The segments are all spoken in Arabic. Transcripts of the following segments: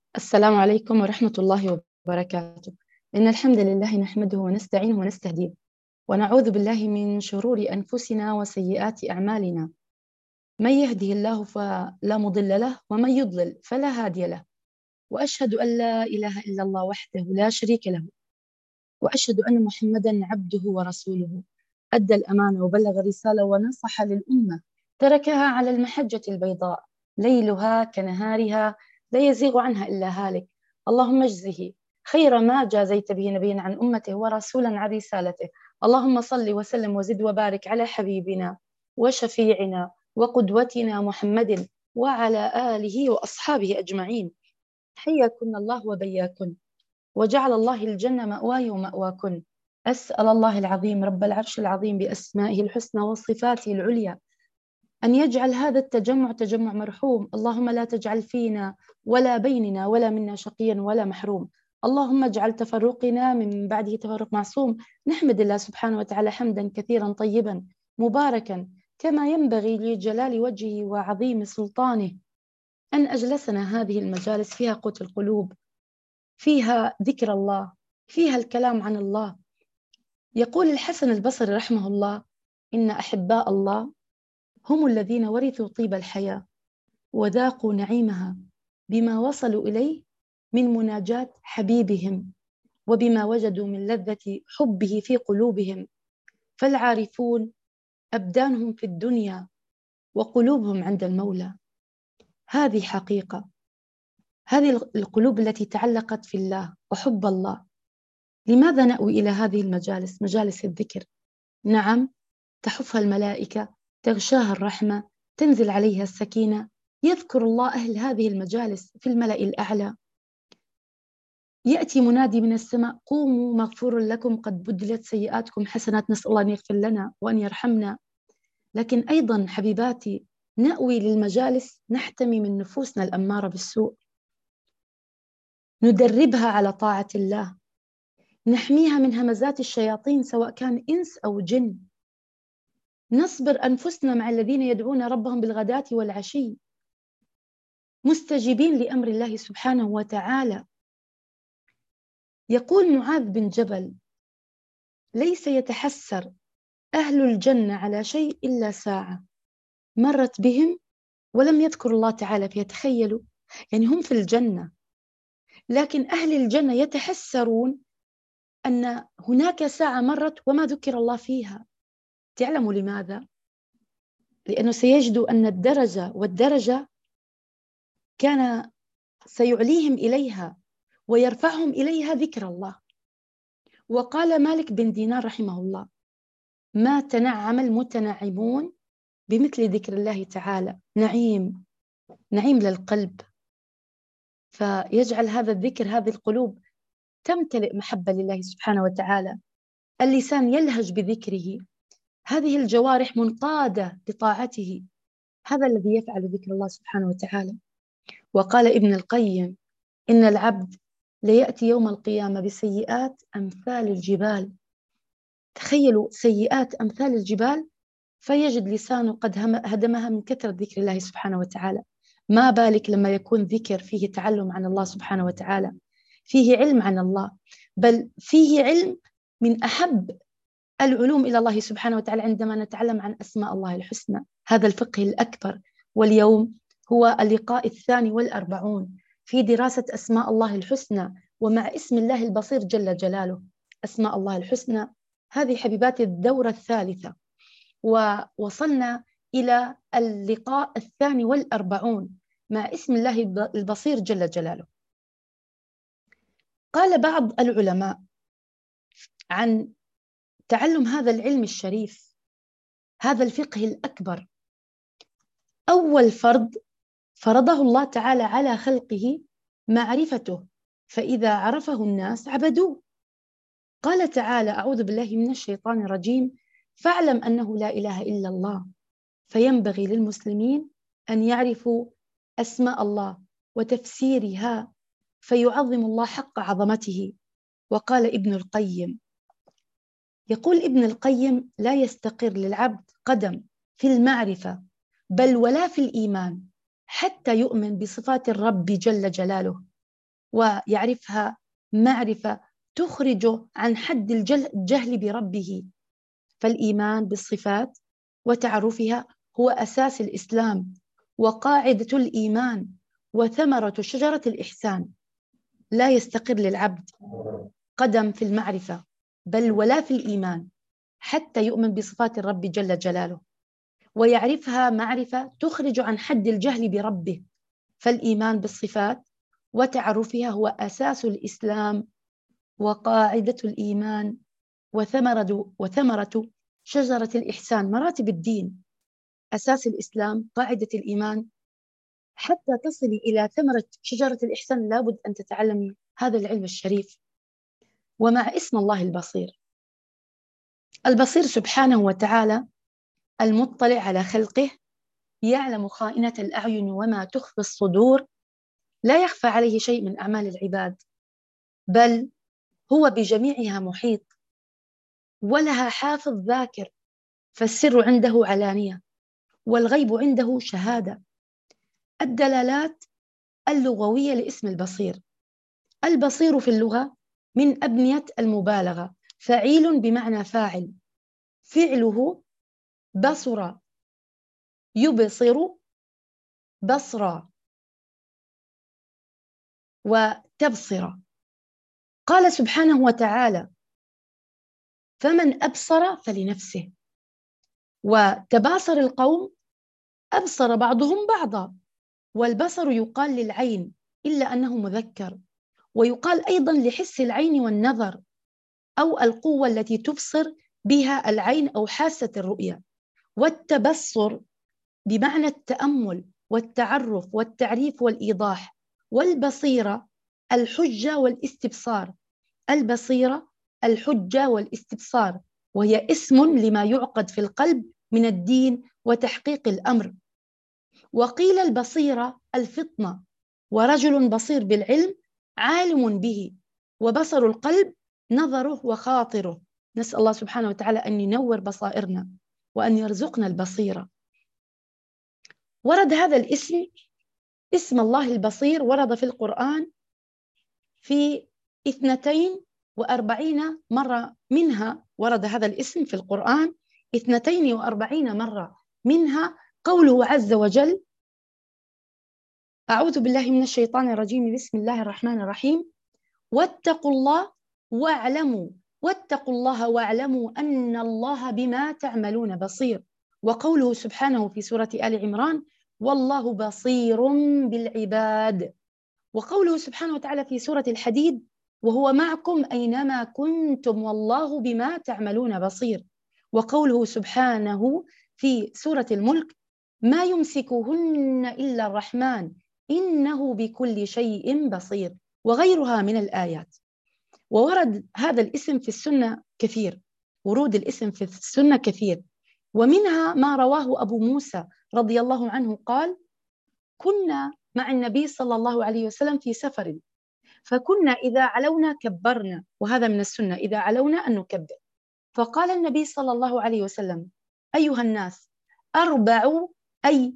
السلام عليكم ورحمة الله وبركاته. إن الحمد لله نحمده ونستعينه ونستهديه، ونعوذ بالله من شرور أنفسنا وسيئات أعمالنا. من يهده الله فلا مضل له، ومن يضلل فلا هادي له. وأشهد أن لا إله إلا الله وحده لا شريك له، وأشهد أن محمدا عبده ورسوله. أدى الأمانة وبلغ الرسالة ونصح للأمة، تركها على المحجة البيضاء ليلها كنهارها، لا يزيغ عنها إلا هالك. اللهم اجزه خير ما جازيت به نبيا عن أمته ورسولا عن رسالته. اللهم صل وسلم وزد وبارك على حبيبنا وشفيعنا وقدوتنا محمد وعلى آله وأصحابه أجمعين. حياكن الله وبياكن، وجعل الله الجنة مأواي ومأواكن. أسأل الله العظيم رب العرش العظيم بأسمائه الحسنى وصفاته العليا أن يجعل هذا التجمع تجمع مرحوم. اللهم لا تجعل فينا ولا بيننا ولا منا شقيا ولا محروم. اللهم اجعل تفرقنا من بعده تفرق معصوم. نحمد الله سبحانه وتعالى حمدا كثيرا طيبا مباركا كما ينبغي لجلال وجهه وعظيم سلطانه، أن أجلسنا هذه المجالس فيها قوت القلوب، فيها ذكر الله، فيها الكلام عن الله. يقول الحسن البصري رحمه الله: إن أحباء الله هم الذين ورثوا طيب الحياة وذاقوا نعيمها بما وصلوا إليه من مناجاة حبيبهم، وبما وجدوا من لذة حبه في قلوبهم. فالعارفون أبدانهم في الدنيا وقلوبهم عند المولى. هذه حقيقة، هذه القلوب التي تعلقت في الله وحب الله. لماذا نأوي إلى هذه المجالس، مجالس الذكر؟ نعم، تحفها الملائكة، تغشاها الرحمة، تنزل عليها السكينة. يذكر الله أهل هذه المجالس في الملأ الأعلى. يأتي منادي من السماء: قوموا مغفور لكم قد بدلت سيئاتكم حسنات. نسأل الله أن يغفر لنا وأن يرحمنا. لكن أيضا حبيباتي، نأوي للمجالس نحتمي من نفوسنا الأمارة بالسوء، ندربها على طاعة الله، نحميها من همزات الشياطين سواء كان إنس أو جن، نصبر أنفسنا مع الذين يدعون ربهم بالغداة والعشي مستجيبين لأمر الله سبحانه وتعالى. يقول معاذ بن جبل: ليس يتحسر أهل الجنة على شيء إلا ساعة مرت بهم ولم يذكر الله تعالى فيها. تخيلوا، يعني هم في الجنة، لكن أهل الجنة يتحسرون أن هناك ساعة مرت وما ذكر الله فيها. تعلموا لماذا؟ لأنه سيجدوا أن الدرجة والدرجة كان سيعليهم إليها ويرفعهم إليها ذكر الله. وقال مالك بن دينار رحمه الله: ما تنعم المتنعمون بمثل ذكر الله تعالى. نعيم، نعيم للقلب. فيجعل هذا الذكر، هذه القلوب تمتلئ محبة لله سبحانه وتعالى. اللسان يلهج بذكره، هذه الجوارح منقادة لطاعته. هذا الذي يفعل ذكر الله سبحانه وتعالى. وقال ابن القيم: إن العبد ليأتي يوم القيامة بسيئات أمثال الجبال. تخيلوا، سيئات أمثال الجبال، فيجد لسانه قد هدمها من كثرة ذكر الله سبحانه وتعالى. ما بالك لما يكون ذكر فيه تعلم عن الله سبحانه وتعالى، فيه علم عن الله، بل فيه علم من أحب العلوم إلى الله سبحانه وتعالى عندما نتعلم عن أسماء الله الحسنى. هذا الفقه الأكبر. واليوم هو اللقاء 42 في دراسة أسماء الله الحسنى، ومع اسم الله البصير جل جلاله. أسماء الله الحسنى هذه حبيباتي الدورة الثالثة، ووصلنا إلى اللقاء 42 مع اسم الله البصير جل جلاله. قال بعض العلماء عن تعلم هذا العلم الشريف، هذا الفقه الأكبر: أول فرض فرضه الله تعالى على خلقه معرفته، فإذا عرفه الناس عبدوه. قال تعالى: أعوذ بالله من الشيطان الرجيم: فاعلم أنه لا إله إلا الله. فينبغي للمسلمين أن يعرفوا أسماء الله وتفسيرها، فيعظم الله حق عظمته. وقال ابن القيم، يقول ابن القيم: لا يستقر للعبد قدم في المعرفة بل ولا في الإيمان حتى يؤمن بصفات الرب جل جلاله. ويعرفها معرفة تخرج عن حد الجهل بربه. فالإيمان بالصفات وتعرفها هو أساس الإسلام وقاعدة الإيمان وثمرة شجرة الإحسان. لا يستقر للعبد قدم في المعرفة بل ولا في الإيمان حتى يؤمن بصفات الرب جل جلاله ويعرفها معرفة تخرج عن حد الجهل بربه. فالإيمان بالصفات وتعرفها هو أساس الإسلام وقاعدة الإيمان وثمرة شجرة الإحسان. مراتب الدين: أساس الإسلام، قاعدة الإيمان. حتى تصلي إلى ثمرة شجرة الإحسان لابد أن تتعلمي هذا العلم الشريف. ومع اسم الله البصير، البصير سبحانه وتعالى المطلع على خلقه، يعلم خائنة الأعين وما تخفي الصدور. لا يخفى عليه شيء من أعمال العباد، بل هو بجميعها محيط، ولها حافظ ذاكر. فالسر عنده علانية والغيب عنده شهادة. الدلالات اللغوية لاسم البصير: البصير في اللغة من أبنية المبالغة، فعيل بمعنى فاعل، فعله بصر يبصر بصرا وتبصر. قال سبحانه وتعالى: فمن أبصر فلنفسه. وتباصر القوم أبصر بعضهم بعضا. والبصر يقال للعين إلا أنه مذكر، ويقال أيضا لحس العين والنظر، أو القوة التي تبصر بها العين أو حاسة الرؤية. والتبصر بمعنى التأمل والتعرف والتعريف والإيضاح. والبصيرة الحجة والاستبصار. البصيرة الحجة والاستبصار، وهي اسم لما يعقد في القلب من الدين وتحقيق الأمر. وقيل البصيرة الفطنة، ورجل بصير بالعلم عالم به. وبصر القلب نظره وخاطره. نسأل الله سبحانه وتعالى أن ينور بصائرنا وأن يرزقنا البصيرة. ورد هذا الاسم، اسم الله البصير، ورد في القرآن في 42 مرة. منها ورد هذا الاسم في القرآن 42 مرة، منها قوله عز وجل: أعوذ بالله من الشيطان الرجيم، بسم الله الرحمن الرحيم، واتقوا الله واعلموا أن الله بما تعملون بصير. وقوله سبحانه في سورة آل عمران: والله بصير بالعباد. وقوله سبحانه وتعالى في سورة الحديد: وهو معكم أينما كنتم والله بما تعملون بصير. وقوله سبحانه في سورة الملك: ما يمسكهن إلا الرحمن إنه بكل شيء بصير. وغيرها من الآيات. وورد هذا الاسم في السنة كثير، ورود الاسم في السنة كثير. ومنها ما رواه أبو موسى رضي الله عنه قال: كنا مع النبي صلى الله عليه وسلم في سفر، فكنا إذا علونا كبرنا، وهذا من السنة، إذا علونا أن نكبر. فقال النبي صلى الله عليه وسلم: أيها الناس، أربعوا أي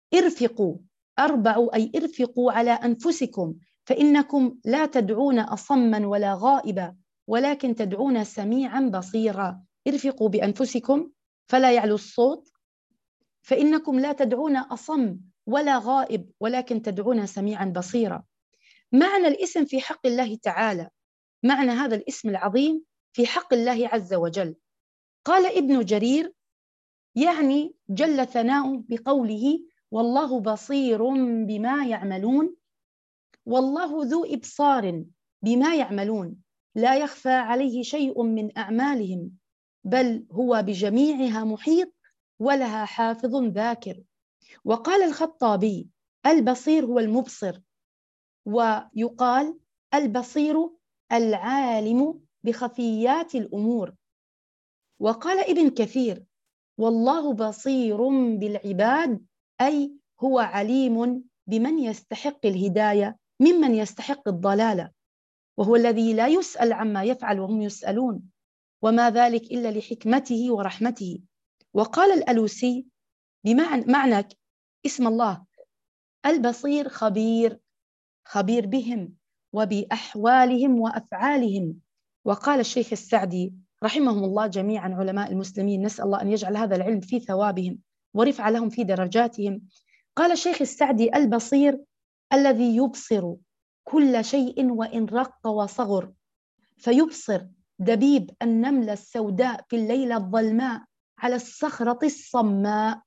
ارفقوا على أنفسكم، فإنكم لا تدعون أصما ولا غائبا ولكن تدعون سميعا بصيرا. ارفقوا بأنفسكم فلا يعلو الصوت، فإنكم لا تدعون أصم ولا غائب ولكن تدعون سميعا بصيرا. معنى الاسم في حق الله تعالى، معنى هذا الاسم العظيم في حق الله عز وجل. قال ابن جرير: يعني جل ثناؤه بقوله: والله بصير بما يعملون. والله ذو إبصار بما يعملون، لا يخفى عليه شيء من أعمالهم، بل هو بجميعها محيط ولها حافظ ذاكر. وقال الخطابي: البصير هو المبصر. ويقال البصير العالم بخفيات الأمور. وقال ابن كثير: والله بصير بالعباد، أي هو عليم بمن يستحق الهداية ممن يستحق الضلالة، وهو الذي لا يسأل عما يفعل وهم يسألون، وما ذلك إلا لحكمته ورحمته. وقال الألوسي بمعنى اسم الله البصير خبير بهم وبأحوالهم وأفعالهم. وقال الشيخ السعدي رحمهم الله جميعا علماء المسلمين، نسأل الله أن يجعل هذا العلم في ثوابهم ورفع لهم في درجاتهم. قال الشيخ السعدي: البصير الذي يبصر كل شيء وإن رق وصغر، فيبصر دبيب النملة السوداء في الليلة الظلماء على الصخرة الصماء،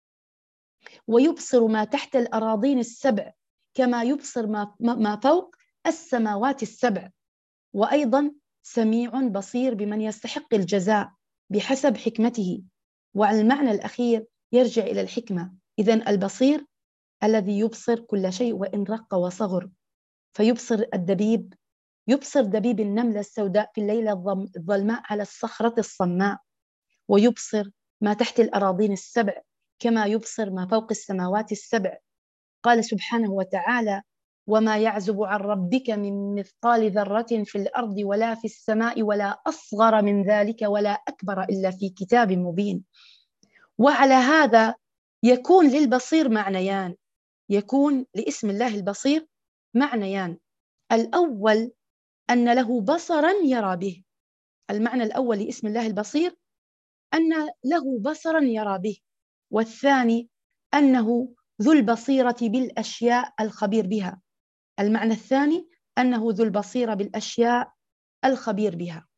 ويبصر ما تحت الأراضين السبع كما يبصر ما فوق السماوات السبع. وأيضا سميع بصير بمن يستحق الجزاء بحسب حكمته. وعلى المعنى الأخير يرجع إلى الحكمة. إذن البصير الذي يبصر كل شيء وإن رق وصغر، فيبصر الدبيب، يبصر دبيب النملة السوداء في الليلة الظلماء على الصخرة الصماء، ويبصر ما تحت الأراضين السبع كما يبصر ما فوق السماوات السبع. قال سبحانه وتعالى: وما يعزب عن ربك من مثقال ذرة في الأرض ولا في السماء ولا أصغر من ذلك ولا أكبر إلا في كتاب مبين. وعلى هذا يكون للبصير معنيان، يكون لاسم الله البصير معنيان. الأول أن له بصرا يرى به، المعنى الأول لاسم الله البصير أن له بصرا يرى به، والثاني أنه ذو البصيرة بالأشياء الخبير بها. المعنى الثاني أنه ذو البصيرة بالأشياء الخبير بها.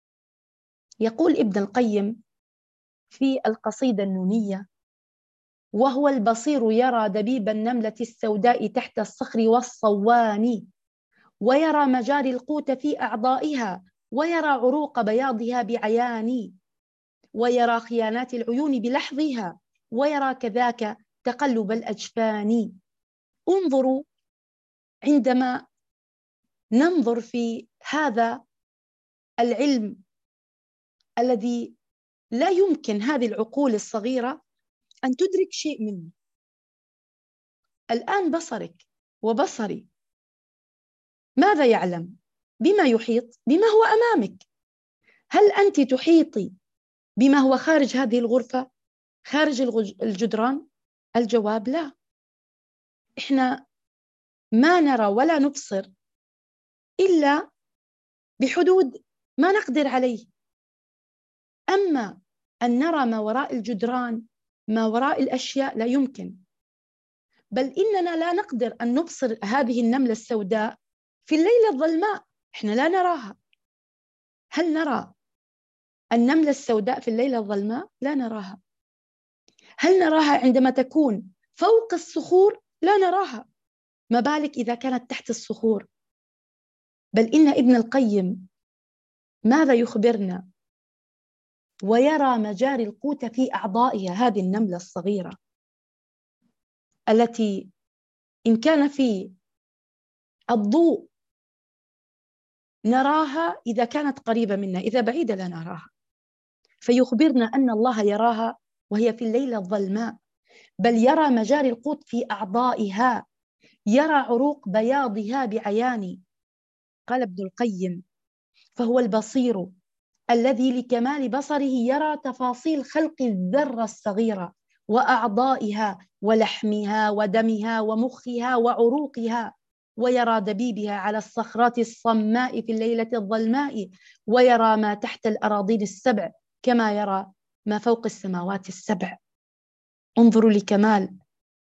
يقول ابن القيم في القصيدة النونية: وهو البصير يرى دبيب النملة السوداء تحت الصخر والصوان، ويرى مجاري القوت في أعضائها، ويرى عروق بياضها بعيان، ويرى خيانات العيون بلحظها، ويرى كذاك تقلب الأجفان. انظروا، عندما ننظر في هذا العلم الذي لا يمكن هذه العقول الصغيرة أن تدرك شيء منه، الآن بصرك وبصري ماذا يعلم؟ بما يحيط، بما هو أمامك. هل أنت تحيطي بما هو خارج هذه الغرفة، خارج الجدران؟ الجواب لا. إحنا ما نرى ولا نبصر إلا بحدود ما نقدر عليه. أما أن نرى ما وراء الجدران، ما وراء الأشياء، لا يمكن. بل إننا لا نقدر أن نبصر هذه النملة السوداء في الليلة الظلماء، إحنا لا نراها. هل نرى النملة السوداء في الليلة الظلماء؟ لا نراها. هل نراها عندما تكون فوق الصخور؟ لا نراها، ما بالك إذا كانت تحت الصخور. بل إن ابن القيم ماذا يخبرنا؟ ويرى مجاري القوت في أعضائها، هذه النملة الصغيرة التي إن كان في الضوء نراها إذا كانت قريبة منا، إذا بعيدة لا نراها. فيخبرنا أن الله يراها وهي في الليلة الظلماء. بل يرى مجاري القوت في أعضائها، يرى عروق بياضها بعيان. قال ابن القيم: فهو البصير الذي لكمال بصره يرى تفاصيل خلق الذرة الصغيرة وأعضائها ولحمها ودمها ومخها وعروقها، ويرى دبيبها على الصخرات الصماء في الليلة الظلماء، ويرى ما تحت الأراضين السبع كما يرى ما فوق السماوات السبع. انظروا لكمال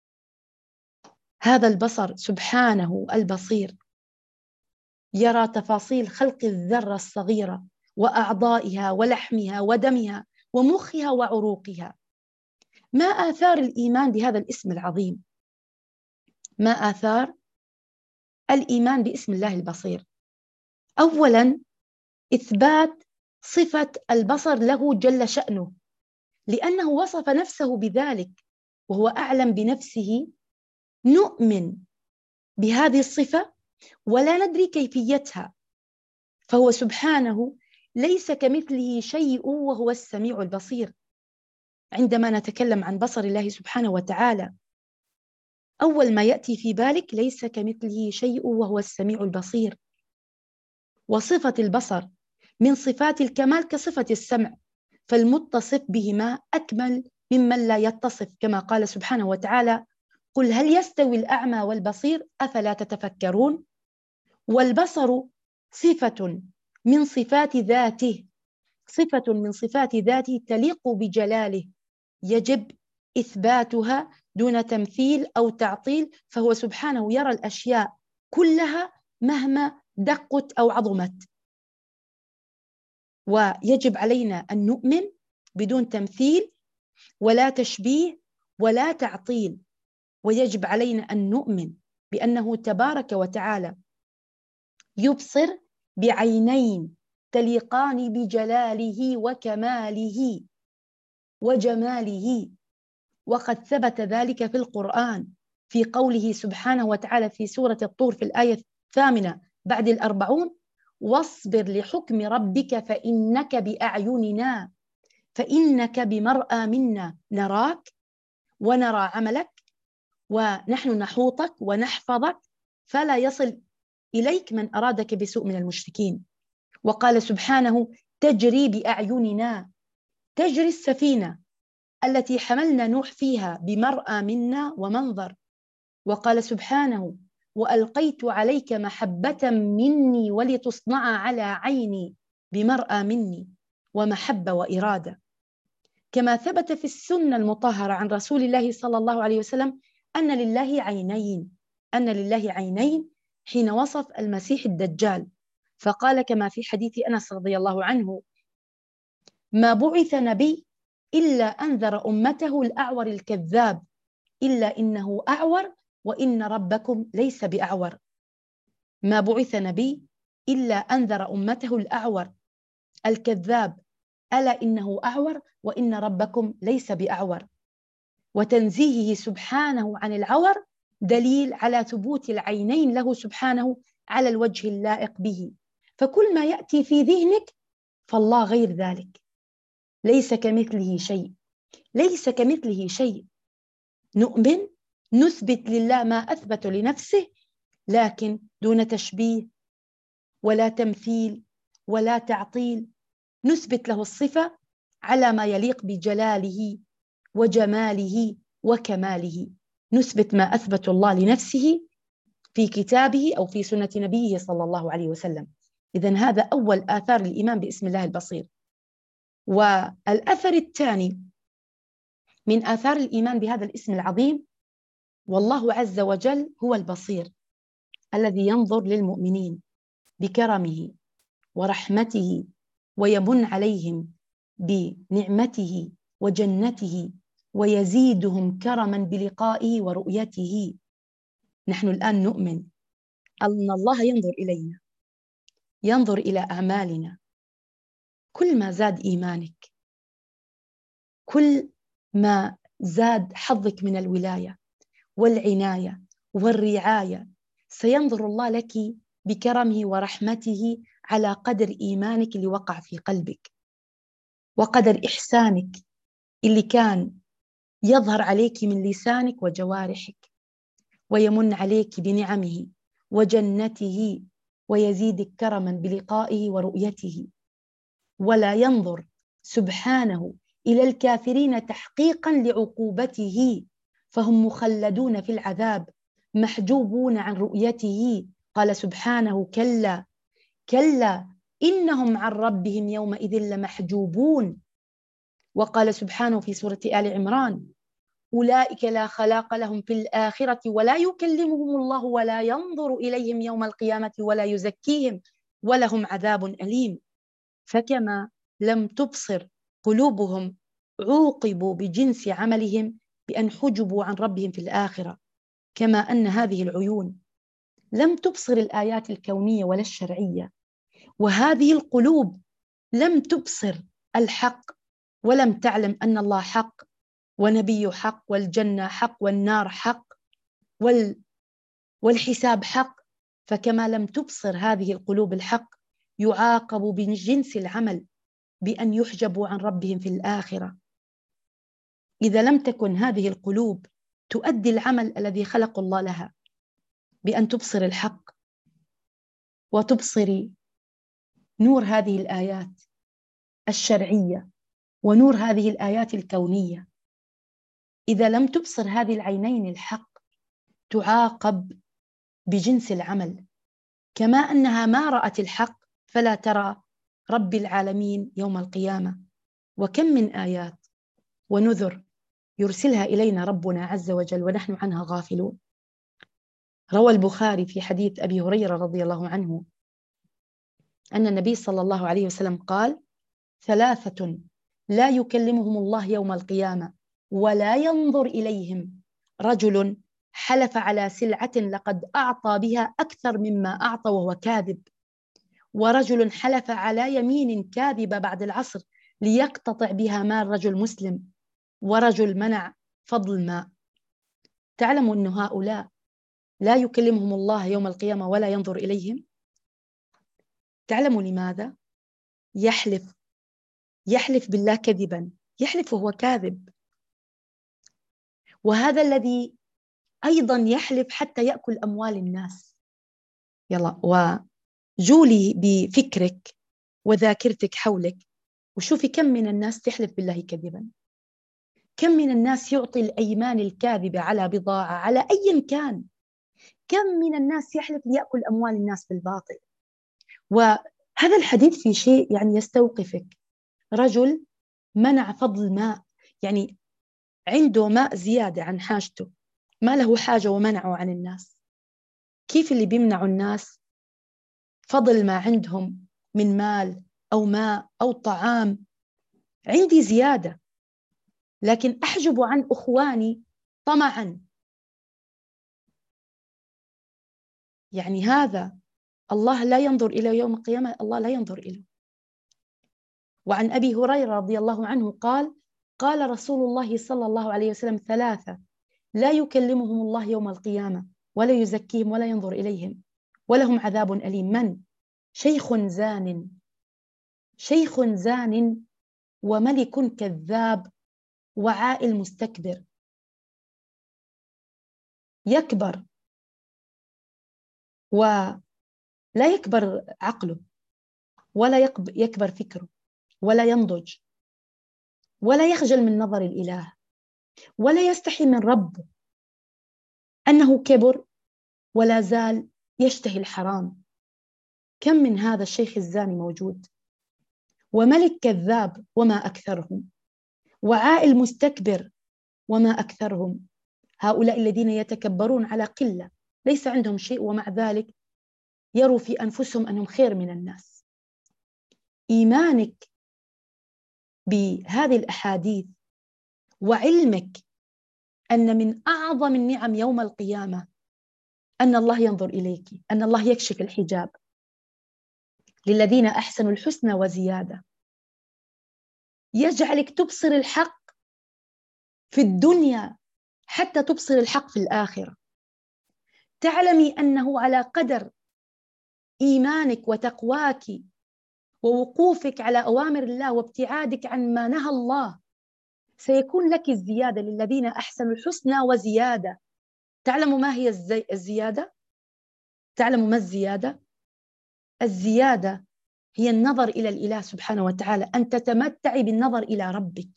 هذا البصر، سبحانه البصير، يرى تفاصيل خلق الذرة الصغيرة وأعضائها ولحمها ودمها ومخها وعروقها. ما آثار الإيمان بهذا الاسم العظيم؟ ما آثار الإيمان باسم الله البصير؟ أولاً، إثبات صفة البصر له جل شأنه، لأنه وصف نفسه بذلك وهو أعلم بنفسه. نؤمن بهذه الصفة ولا ندري كيفيتها، فهو سبحانه ليس كمثله شيء وهو السميع البصير. عندما نتكلم عن بصر الله سبحانه وتعالى، أول ما يأتي في بالك ليس كمثله شيء وهو السميع البصير. وصفة البصر من صفات الكمال كصفة السمع، فالمتصف بهما أكمل ممن لا يتصف، كما قال سبحانه وتعالى: قل هل يستوي الأعمى والبصير أفلا تتفكرون. والبصر صفة من صفات ذاته، صفة من صفات ذاته تليق بجلاله، يجب إثباتها دون تمثيل أو تعطيل، فهو سبحانه يرى الأشياء كلها مهما دقت أو عظمت، ويجب علينا أن نؤمن بدون تمثيل ولا تشبيه ولا تعطيل، ويجب علينا أن نؤمن بأنه تبارك وتعالى يبصر بعينين تليقان بجلاله وكماله وجماله، وقد ثبت ذلك في القرآن في قوله سبحانه وتعالى في سورة الطور في الآية 8 بعد 40: واصبر لحكم ربك فإنك بأعيننا فإنك بمرأى منا نراك ونرى عملك ونحن نحوطك ونحفظك فلا يصل إليك من أرادك بسوء من المشركين. وقال سبحانه: تجري بأعيننا، تجري السفينة التي حملنا نوح فيها بمرأى منا ومنظر. وقال سبحانه: وألقيت عليك محبة مني ولتصنع على عيني بمرأى مني ومحبة وإرادة. كما ثبت في السنة المطهرة عن رسول الله صلى الله عليه وسلم أن لله عينين، أن لله عينين حين وصف المسيح الدجال، فقال كما في حديث أنس رضي الله عنه: ما بعث نبي إلا أنذر أمته الأعور الكذاب، إلا إنه أعور وإن ربكم ليس بأعور. ما بعث نبي إلا أنذر أمته الأعور الكذاب، ألا إنه أعور وإن ربكم ليس بأعور. وتنزيهه سبحانه عن العور دليل على ثبوت العينين له سبحانه على الوجه اللائق به. فكل ما يأتي في ذهنك فالله غير ذلك، ليس كمثله شيء، ليس كمثله شيء. نؤمن نثبت لله ما أثبت لنفسه، لكن دون تشبيه ولا تمثيل ولا تعطيل، نثبت له الصفة على ما يليق بجلاله وجماله وكماله، نثبت ما أثبت الله لنفسه في كتابه أو في سنة نبيه صلى الله عليه وسلم. إذن هذا أول آثار الإيمان باسم الله البصير. والأثر الثاني من آثار الإيمان بهذا الاسم العظيم: والله عز وجل هو البصير الذي ينظر للمؤمنين بكرمه ورحمته ويمن عليهم بنعمته وجنته ويزيدهم كرما بلقائه ورؤيته. نحن الآن نؤمن أن الله ينظر إلينا، ينظر إلى أعمالنا. كل ما زاد إيمانك، كل ما زاد حظك من الولاية والعناية والرعاية، سينظر الله لك بكرمه ورحمته على قدر إيمانك اللي وقع في قلبك، وقدر إحسانك اللي كان يظهر عليك من لسانك وجوارحك، ويمن عليك بنعمه وجنته ويزيدك كرما بلقائه ورؤيته. ولا ينظر سبحانه إلى الكافرين تحقيقا لعقوبته، فهم مخلدون في العذاب محجوبون عن رؤيته. قال سبحانه: كلا كلا إنهم عن ربهم يومئذ لمحجوبون. وقال سبحانه في سورة آل عمران: أولئك لا خلاق لهم في الآخرة ولا يكلمهم الله ولا ينظر إليهم يوم القيامة ولا يزكيهم ولهم عذاب أليم. فكما لم تبصر قلوبهم عوقبوا بجنس عملهم بأن حجبوا عن ربهم في الآخرة، كما أن هذه العيون لم تبصر الآيات الكونية ولا الشرعية، وهذه القلوب لم تبصر الحق ولم تعلم أن الله حق ونبي حق والجنة حق والنار حق والحساب حق. فكما لم تبصر هذه القلوب الحق، يعاقبوا بجنس العمل بأن يحجبوا عن ربهم في الآخرة. إذا لم تكن هذه القلوب تؤدي العمل الذي خلق الله لها بأن تبصر الحق وتبصري نور هذه الآيات الشرعية ونور هذه الآيات الكونية، إذا لم تبصر هذه العينين الحق تعاقب بجنس العمل، كما أنها ما رأت الحق فلا ترى رب العالمين يوم القيامة. وكم من آيات ونذر يرسلها إلينا ربنا عز وجل ونحن عنها غافلون. روى البخاري في حديث أبي هريرة رضي الله عنه أن النبي صلى الله عليه وسلم قال: ثلاثة لا يكلمهم الله يوم القيامة ولا ينظر إليهم: رجل حلف على سلعة لقد أعطى بها أكثر مما أعطى وهو كاذب، ورجل حلف على يمين كاذبة بعد العصر ليقتطع بها مال رجل مسلم، ورجل منع فضل الماء. تعلموا أن هؤلاء لا يكلمهم الله يوم القيامة ولا ينظر إليهم. تعلموا لماذا؟ يحلف بالله كذبا، يحلف وهو كاذب. وهذا الذي أيضا يحلف حتى يأكل أموال الناس. يلا وجولي بفكرك وذاكرتك حولك وشوفي كم من الناس تحلف بالله كذبا، كم من الناس يعطي الأيمان الكاذبة على بضاعة على أي كان، كم من الناس يحلف ليأكل أموال الناس بالباطل. وهذا الحديث في شيء يعني يستوقفك. رجل منع فضل ماء، يعني عنده ماء زيادة عن حاجته، ما له حاجة ومنعه عن الناس. كيف اللي بيمنعوا الناس فضل ما عندهم من مال أو ماء أو طعام؟ عندي زيادة لكن أحجب عن أخواني طمعا. يعني هذا الله لا ينظر إلى يوم القيامة، الله لا ينظر إليه. وعن أبي هريرة رضي الله عنه قال: قال رسول الله صلى الله عليه وسلم: ثلاثة لا يكلمهم الله يوم القيامة ولا يزكيهم ولا ينظر إليهم ولهم عذاب أليم. من؟ شيخ زان، شيخ زان وملك كذاب وعائل مستكبر. يكبر ولا يكبر عقله ولا يكبر فكره ولا ينضج ولا يخجل من نظر الإله ولا يستحي من ربه أنه كبر ولا زال يشتهي الحرام. كم من هذا الشيخ الزاني موجود، وملك كذاب وما أكثرهم، وعائل مستكبر وما أكثرهم. هؤلاء الذين يتكبرون على قلة ليس عندهم شيء ومع ذلك يروا في أنفسهم أنهم خير من الناس. إيمانك بهذه الأحاديث وعلمك أن من أعظم النعم يوم القيامة أن الله ينظر إليك، أن الله يكشف الحجاب للذين أحسنوا الحسنى وزيادة، يجعلك تبصر الحق في الدنيا حتى تبصر الحق في الآخرة. تعلمي أنه على قدر إيمانك وتقواك ووقوفك على أوامر الله وابتعادك عن ما نهى الله سيكون لك الزيادة للذين أحسنوا الحسنى وزيادة. تعلموا ما هي الزيادة؟ تعلموا ما الزيادة؟ الزيادة هي النظر إلى الإله سبحانه وتعالى، أن تتمتعي بالنظر إلى ربك،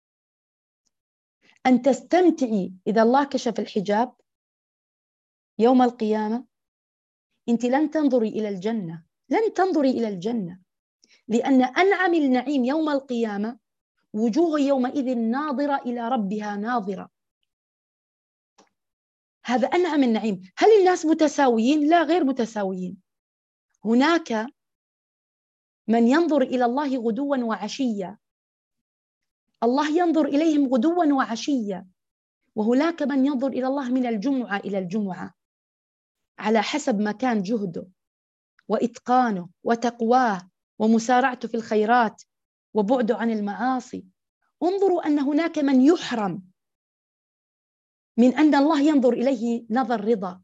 أن تستمتعي. إذا الله كشف الحجاب يوم القيامة أنت لن تنظري إلى الجنة، لن تنظري إلى الجنة، لأن أنعم النعيم يوم القيامة وجوه يومئذ ناظرة إلى ربها ناظرة. هذا أنعم النعيم. هل الناس متساويين؟ لا، غير متساويين. هناك من ينظر إلى الله غدوا وعشيا، الله ينظر إليهم غدوا وعشيا، وهناك من ينظر إلى الله من الجمعة إلى الجمعة على حسب ما كان جهده وإتقانه وتقواه ومسارعته في الخيرات وبعده عن المعاصي. انظروا أن هناك من يحرم من أن الله ينظر إليه نظر رضا.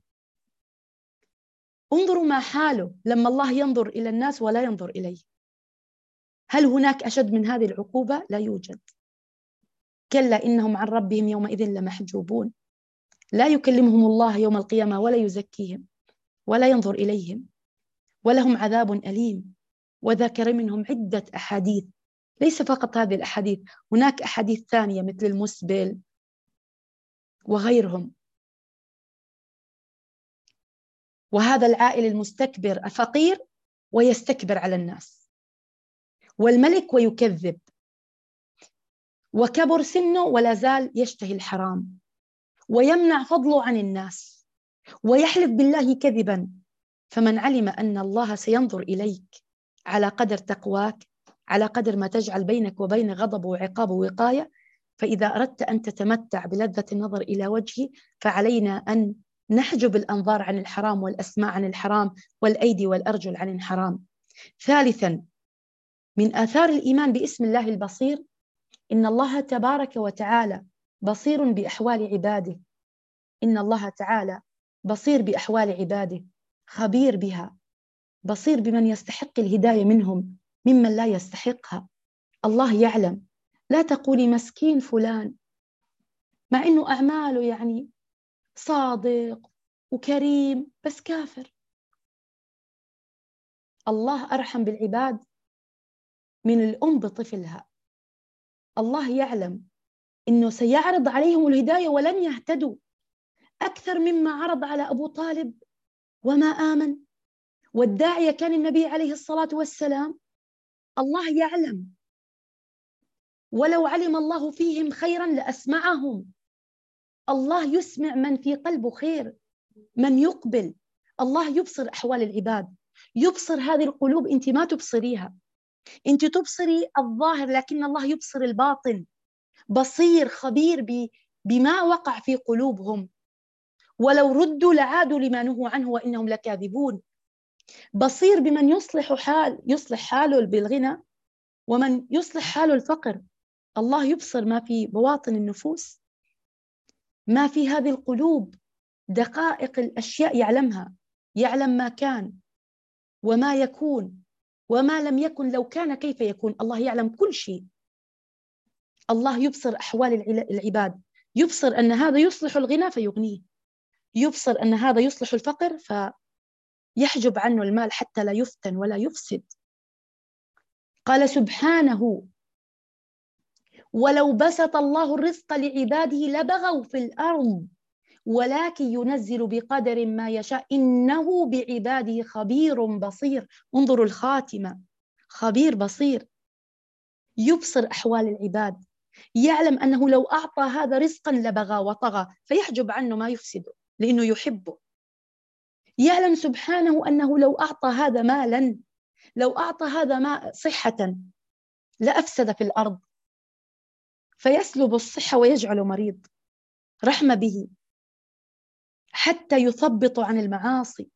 انظروا ما حاله لما الله ينظر إلى الناس ولا ينظر إليه. هل هناك أشد من هذه العقوبة؟ لا يوجد. كلا إنهم عن ربهم يومئذ لمحجوبون. لا يكلمهم الله يوم القيامة ولا يزكيهم ولا ينظر إليهم ولهم عذاب أليم. وذكر منهم عدة أحاديث، ليس فقط هذه الأحاديث، هناك أحاديث ثانية مثل المسبل وغيرهم. وهذا العائل المستكبر الفقير ويستكبر على الناس، والملك ويكذب، وكبر سنه ولا زال يشتهي الحرام، ويمنع فضله عن الناس، ويحلف بالله كذبا. فمن علم أن الله سينظر إليك على قدر تقواك، على قدر ما تجعل بينك وبين غضبه وعقابه وقاية، فإذا أردت أن تتمتع بلذة النظر إلى وجهه فعلينا أن نحجب الأنظار عن الحرام، والأسماع عن الحرام، والأيدي والأرجل عن الحرام. ثالثا، من آثار الإيمان باسم الله البصير إن الله تبارك وتعالى بصير بأحوال عباده. إن الله تعالى بصير بأحوال عباده، خبير بها، بصير بمن يستحق الهداية منهم ممن لا يستحقها. الله يعلم. لا تقولي مسكين فلان مع إنه أعماله يعني صادق وكريم بس كافر. الله أرحم بالعباد من الأم بطفلها. الله يعلم إنه سيعرض عليهم الهداية ولن يهتدوا أكثر مما عرض على أبو طالب وما آمن. والداعية كان النبي عليه الصلاة والسلام. الله يعلم، ولو علم الله فيهم خيرا لأسمعهم. الله يسمع من في قلبه خير، من يقبل. الله يبصر أحوال العباد، يبصر هذه القلوب. أنت ما تبصريها، أنت تبصري الظاهر، لكن الله يبصر الباطن. بصير خبير بما وقع في قلوبهم، ولو ردوا لعادوا لما نهوا عنه وإنهم لكاذبون. بصير بمن يصلح حاله بالغنى ومن يصلح حاله الفقر. الله يبصر ما في بواطن النفوس، ما في هذه القلوب. دقائق الأشياء يعلمها، يعلم ما كان وما يكون وما لم يكن، لو كان كيف يكون. الله يعلم كل شيء. الله يبصر أحوال العباد، يبصر أن هذا يصلح الغنى فيغنيه، يبصر أن هذا يصلح الفقر فيحجب عنه المال حتى لا يفتن ولا يفسد. قال سبحانه: ولو بسط الله الرزق لعباده لبغوا في الأرض ولكن ينزل بقدر ما يشاء إنه بعباده خبير بصير. انظروا الخاتمة، خبير بصير، يبصر أحوال العباد، يعلم أنه لو أعطى هذا رزقا لبغى وطغى فيحجب عنه ما يفسده لأنه يحبه. يعلم سبحانه أنه لو أعطى هذا مالا، لو أعطى هذا ما صحة لأفسد في الأرض، فيسلب الصحة ويجعله مريض. رحمة به حتى يثبط عن المعاصي.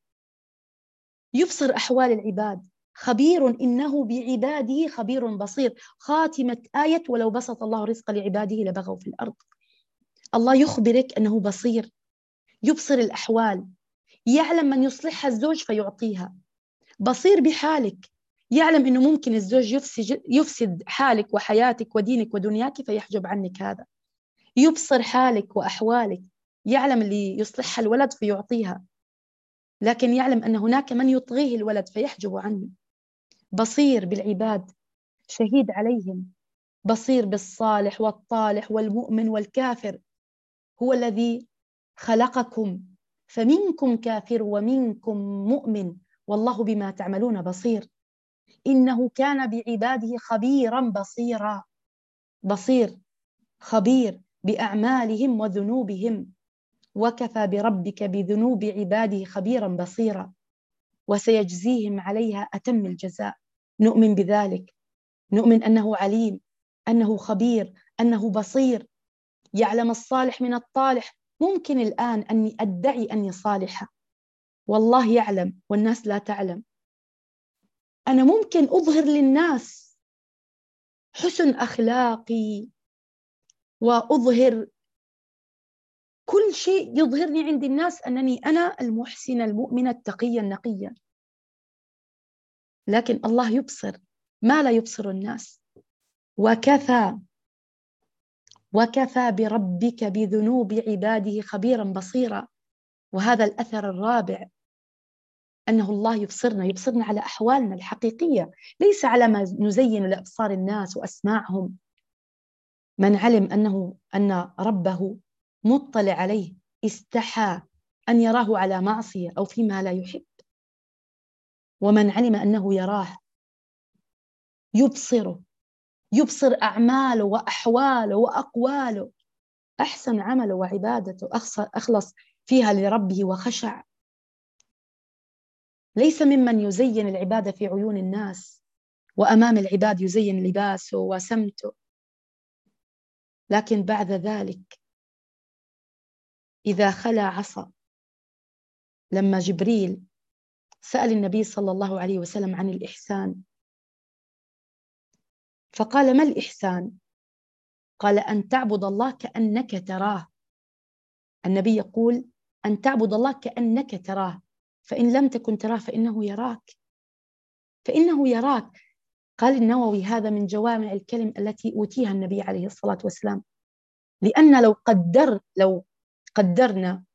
يبصر أحوال العباد، خبير إنه بعباده خبير بصير. خاتمة آية: ولو بسط الله رزق لعباده لبغوا في الأرض. الله يخبرك أنه بصير، يبصر الأحوال، يعلم من يصلحها الزوج فيعطيها. بصير بحالك، يعلم أنه ممكن الزوج يفسد حالك وحياتك ودينك ودنياك فيحجب عنك هذا. يبصر حالك وأحوالك، يعلم اللي يصلحها الولد فيعطيها، لكن يعلم أن هناك من يطغيه الولد فيحجب عنه. بصير بالعباد، شهيد عليهم، بصير بالصالح والطالح والمؤمن والكافر. هو الذي خلقكم فمنكم كافر ومنكم مؤمن والله بما تعملون بصير. إنه كان بعباده خبيرا بصيرا. بصير خبير بأعمالهم وذنوبهم، وكفى بربك بذنوب عباده خبيرا بصيرا، وسيجزيهم عليها أتم الجزاء. نؤمن بذلك، نؤمن أنه عليم، أنه خبير، أنه بصير، يعلم الصالح من الطالح. ممكن الآن أني أدعي أني صالحة والله يعلم والناس لا تعلم. أنا ممكن أظهر للناس حسن أخلاقي وأظهر كل شيء يظهرني عند الناس أنني أنا المحسنة المؤمنة التقية النقية، لكن الله يبصر ما لا يبصر الناس. وكفى بربك بذنوب عباده خبيرا بصيرا. وهذا الأثر الرابع، أنه الله يبصرنا على أحوالنا الحقيقية، ليس على ما نزين لأبصار الناس وأسماعهم. من علم أن ربه مطلع عليه استحى أن يراه على معصية أو فيما لا يحب. ومن علم أنه يراه يبصره، يبصر أعماله وأحواله وأقواله، أحسن عمله وعبادته، أخلص فيها لربه وخشع. ليس ممن يزين العبادة في عيون الناس وأمام العباد يزين لباسه وسمته، لكن بعد ذلك إذا خلا عصى. لما جبريل سأل النبي صلى الله عليه وسلم عن الإحسان فقال: ما الإحسان؟ قال: أن تعبد الله كأنك تراه. النبي يقول: أن تعبد الله كأنك تراه، فإن لم تكن تراه فإنه يراك، فإنه يراك. قال النووي: هذا من جوامع الكلم التي أوتيها النبي عليه الصلاة والسلام، لأن لو قدرنا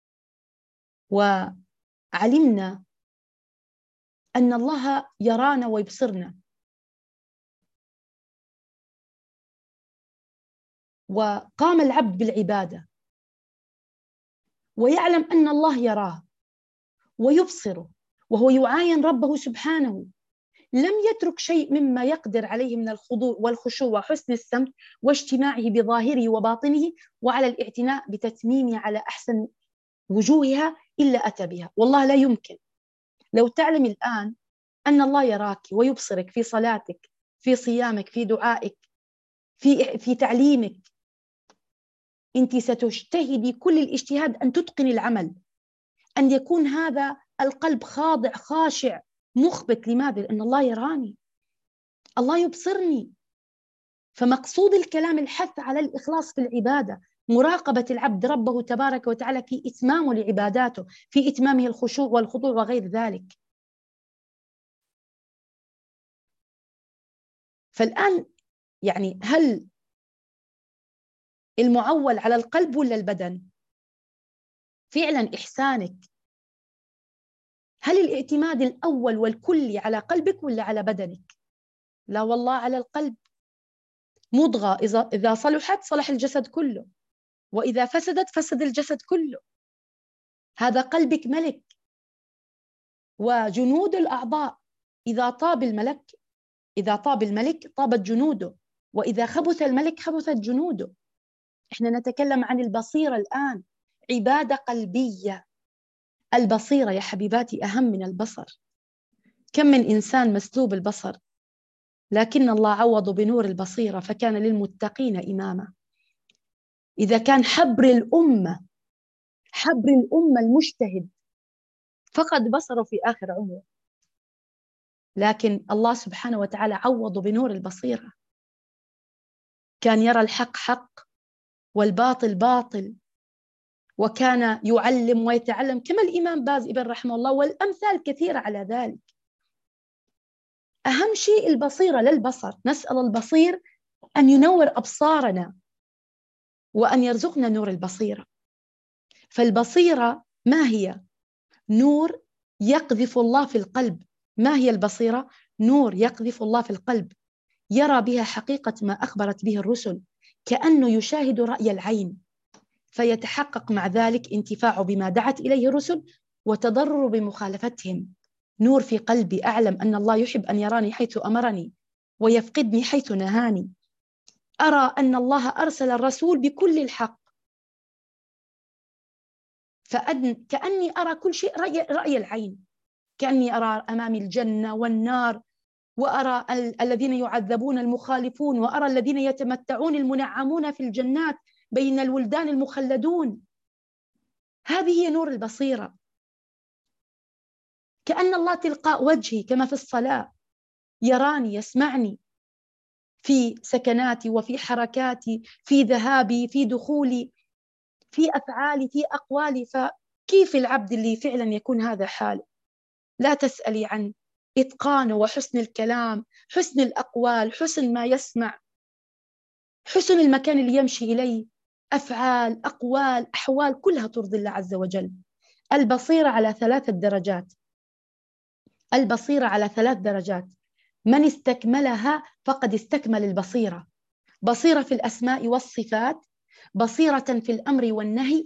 وعلمنا أن الله يرانا ويبصرنا وقام العبد بالعبادة ويعلم أن الله يراه ويبصره وهو يعاين ربه سبحانه، لم يترك شيء مما يقدر عليه من الخضوع والخشوع وحسن السمت واجتماعه بظاهره وباطنه وعلى الاعتناء بتتميمه على أحسن وجوهها إلا أتى بها. والله لا يمكن. لو تعلم الآن أن الله يراك ويبصرك في صلاتك، في صيامك، في دعائك، في تعليمك، أنت ستجتهدي كل الاجتهاد أن تتقن العمل، أن يكون هذا القلب خاضع خاشع مخبت. لماذا؟ لأن الله يراني، الله يبصرني. فمقصود الكلام الحث على الإخلاص في العبادة، مراقبة العبد ربه تبارك وتعالى في إتمامه لعباداته، في إتمامه الخشوع والخضوع وغير ذلك. فالآن يعني هل المعول على القلب ولا البدن؟ فعلا إحسانك، هل الاعتماد الأول والكلي على قلبك ولا على بدنك؟ لا والله، على القلب. مضغة إذا صلحت صلح الجسد كله، وإذا فسدت فسد الجسد كله. هذا قلبك ملك، وجنود الأعضاء إذا طاب الملك طابت جنوده، وإذا خبث الملك خبثت جنوده. إحنا نتكلم عن البصيرة الآن، عبادة قلبية. البصيرة يا حبيباتي أهم من البصر. كم من إنسان مسلوب البصر، لكن الله عوض بنور البصيرة فكان للمتقين إماما. إذا كان حبر الأمة المجتهد فقد بصره في آخر عمره، لكن الله سبحانه وتعالى عوض بنور البصيرة، كان يرى الحق حق والباطل باطل، وكان يعلم ويتعلم كما الإمام باز ابن رحمه الله، والأمثال كثيرة على ذلك. أهم شيء البصيرة لا البصر. نسأل البصير أن ينور أبصارنا وأن يرزقنا نور البصيرة. فالبصيرة ما هي؟ نور يقذف الله في القلب. ما هي البصيرة؟ نور يقذف الله في القلب، يرى بها حقيقة ما أخبرت به الرسل، كأنه يشاهد رأي العين، فيتحقق مع ذلك انتفاعه بما دعت إليه الرسل وتضرر بمخالفتهم. نور في قلبي، أعلم أن الله يحب أن يراني حيث أمرني ويفقدني حيث نهاني. أرى أن الله أرسل الرسول بكل الحق، كأني أرى كل شيء رأي العين، كأني أرى أمامي الجنة والنار، وأرى الذين يعذبون المخالفون، وأرى الذين يتمتعون المنعمون في الجنات بين الولدان المخلدون. هذه هي نور البصيرة. كأن الله تلقاء وجهي كما في الصلاة، يراني يسمعني في سكناتي وفي حركاتي، في ذهابي، في دخولي، في أفعالي، في أقوالي. فكيف العبد اللي فعلا يكون هذا حاله؟ لا تسألي عن إتقانه وحسن الكلام، حسن الأقوال، حسن ما يسمع، حسن المكان اللي يمشي إليه، أفعال، أقوال، أحوال كلها ترضي الله عز وجل. البصيرة على 3 درجات. البصيرة على 3 درجات، من استكملها فقد استكمل البصيرة. بصيرة في الأسماء والصفات، بصيرة في الأمر والنهي،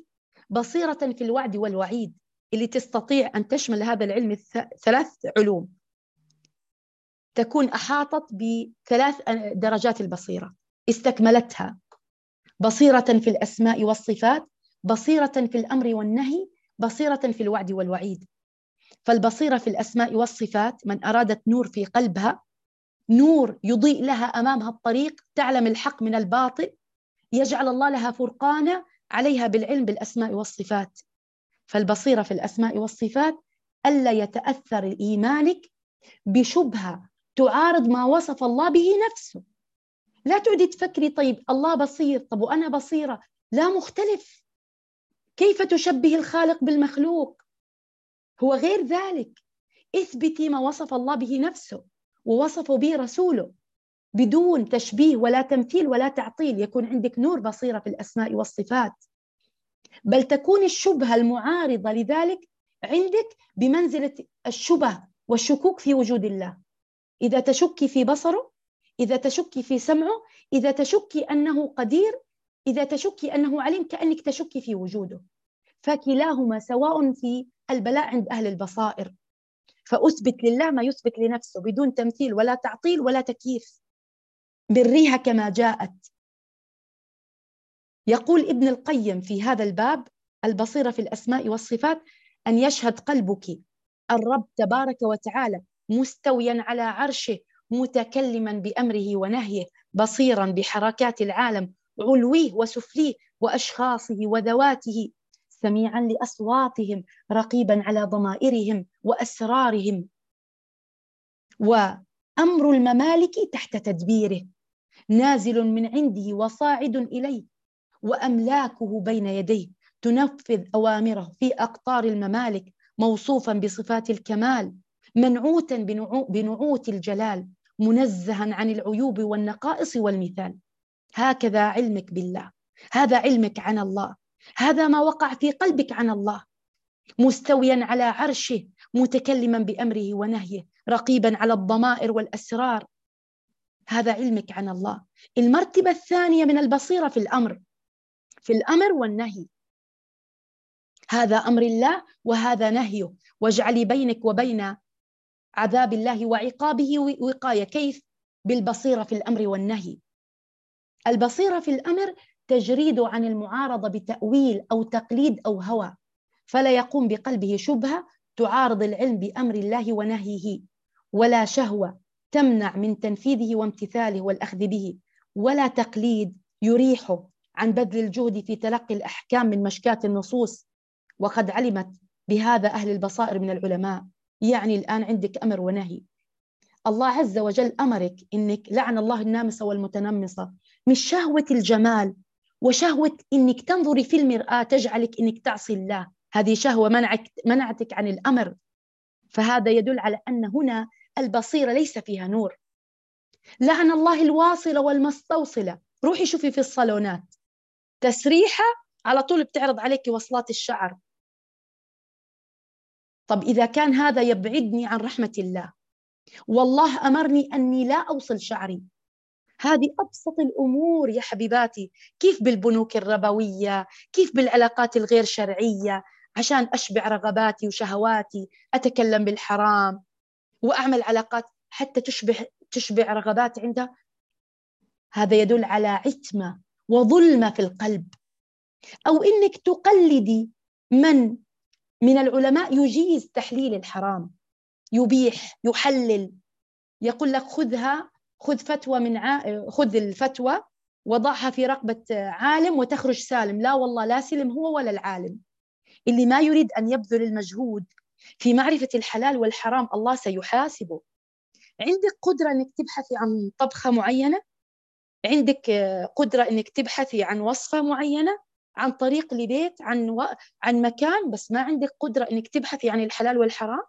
بصيرة في الوعد والوعيد، اللي تستطيع أن تشمل هذا العلم ثلاث علوم، تكون أحاطت بثلاث درجات البصيرة، استكملتها: بصيرة في الأسماء والصفات، بصيرة في الأمر والنهي، بصيرة في الوعد والوعيد. فالبصيرة في الأسماء والصفات، من أرادت نور في قلبها، نور يضيء لها أمامها الطريق، تعلم الحق من الباطل، يجعل الله لها فرقانا عليها بالعلم بالأسماء والصفات. فالبصيرة في الأسماء والصفات ألا يتأثر إيمانك بشبهة تعارض ما وصف الله به نفسه. لا تعدي تفكري طيب الله بصير، طب وأنا بصيرة، لا، مختلف. كيف تشبه الخالق بالمخلوق؟ هو غير ذلك. اثبتي ما وصف الله به نفسه ووصف به رسوله بدون تشبيه ولا تمثيل ولا تعطيل، يكون عندك نور بصيرة في الأسماء والصفات. بل تكون الشبهة المعارضة لذلك عندك بمنزلة الشبه والشكوك في وجود الله. إذا تشكي في بصره، إذا تشكي في سمعه، إذا تشكي أنه قدير، إذا تشكي أنه عليم، كأنك تشكي في وجوده. فكلاهما سواء في البلاء عند أهل البصائر. فأثبت لله ما يثبت لنفسه بدون تمثيل ولا تعطيل ولا تكييف، بريها كما جاءت. يقول ابن القيم في هذا الباب: البصيرة في الأسماء والصفات أن يشهد قلبك الرب تبارك وتعالى مستويا على عرشه، متكلما بأمره ونهيه، بصيرا بحركات العالم، علويه وسفليه وأشخاصه وذواته، سميعا لأصواتهم، رقيبا على ضمائرهم وأسرارهم، وأمر الممالك تحت تدبيره، نازل من عنده وصاعد إليه، وأملاكه بين يديه تنفذ أوامره في أقطار الممالك، موصوفا بصفات الكمال، منعوتا بنعوت الجلال، منزها عن العيوب والنقائص والمثال. هكذا علمك بالله، هذا علمك عن الله، هذا ما وقع في قلبك عن الله، مستويا على عرشه، متكلما بأمره ونهيه، رقيبا على الضمائر والأسرار. هذا علمك عن الله. المرتبة الثانية من البصيرة في الأمر، في الأمر والنهي. هذا أمر الله وهذا نهيه، واجعلي بينك وبين عذاب الله وعقابه وقاية. كيف؟ بالبصيرة في الأمر والنهي. البصيرة في الأمر تجريد عن المعارضة بتأويل أو تقليد أو هوى، فلا يقوم بقلبه شبهة تعارض العلم بأمر الله ونهيه، ولا شهوة تمنع من تنفيذه وامتثاله والأخذ به، ولا تقليد يريحه عن بذل الجهد في تلقي الأحكام من مشكاة النصوص. وقد علمت بهذا أهل البصائر من العلماء. يعني الآن عندك أمر ونهي، الله عز وجل أمرك إنك لعن الله النامصة والمتنمصة، مش شهوة الجمال وشهوة إنك تنظري في المرآة تجعلك إنك تعصي الله، هذه شهوة منعتك عن الأمر. فهذا يدل على أن هنا البصيرة ليس فيها نور. لعن الله الواصلة والمستوصلة. روحي شوفي في الصالونات تسريحة على طول بتعرض عليك وصلات الشعر. طب إذا كان هذا يبعدني عن رحمة الله، والله أمرني أني لا أوصل شعري. هذه أبسط الأمور يا حبيباتي. كيف بالبنوك الربوية، كيف بالعلاقات الغير شرعية، عشان أشبع رغباتي وشهواتي أتكلم بالحرام وأعمل علاقات حتى تشبع رغبات عندها. هذا يدل على عتمة وظلمة في القلب. أو إنك تقلدي من العلماء يجيز تحليل الحرام، يبيح، يحلل، يقول لك خذ فتوى خذ الفتوى وضعها في رقبة عالم وتخرج سالم. لا والله، لا سلم هو ولا العالم. اللي ما يريد أن يبذل المجهود في معرفة الحلال والحرام الله سيحاسبه. عندك قدرة أنك تبحثي عن طبخة معينة، عندك قدرة أنك تبحثي عن وصفة معينة، عن طريق لبيت، عن مكان، بس ما عندك قدرة أنك تبحثي عن الحلال والحرام.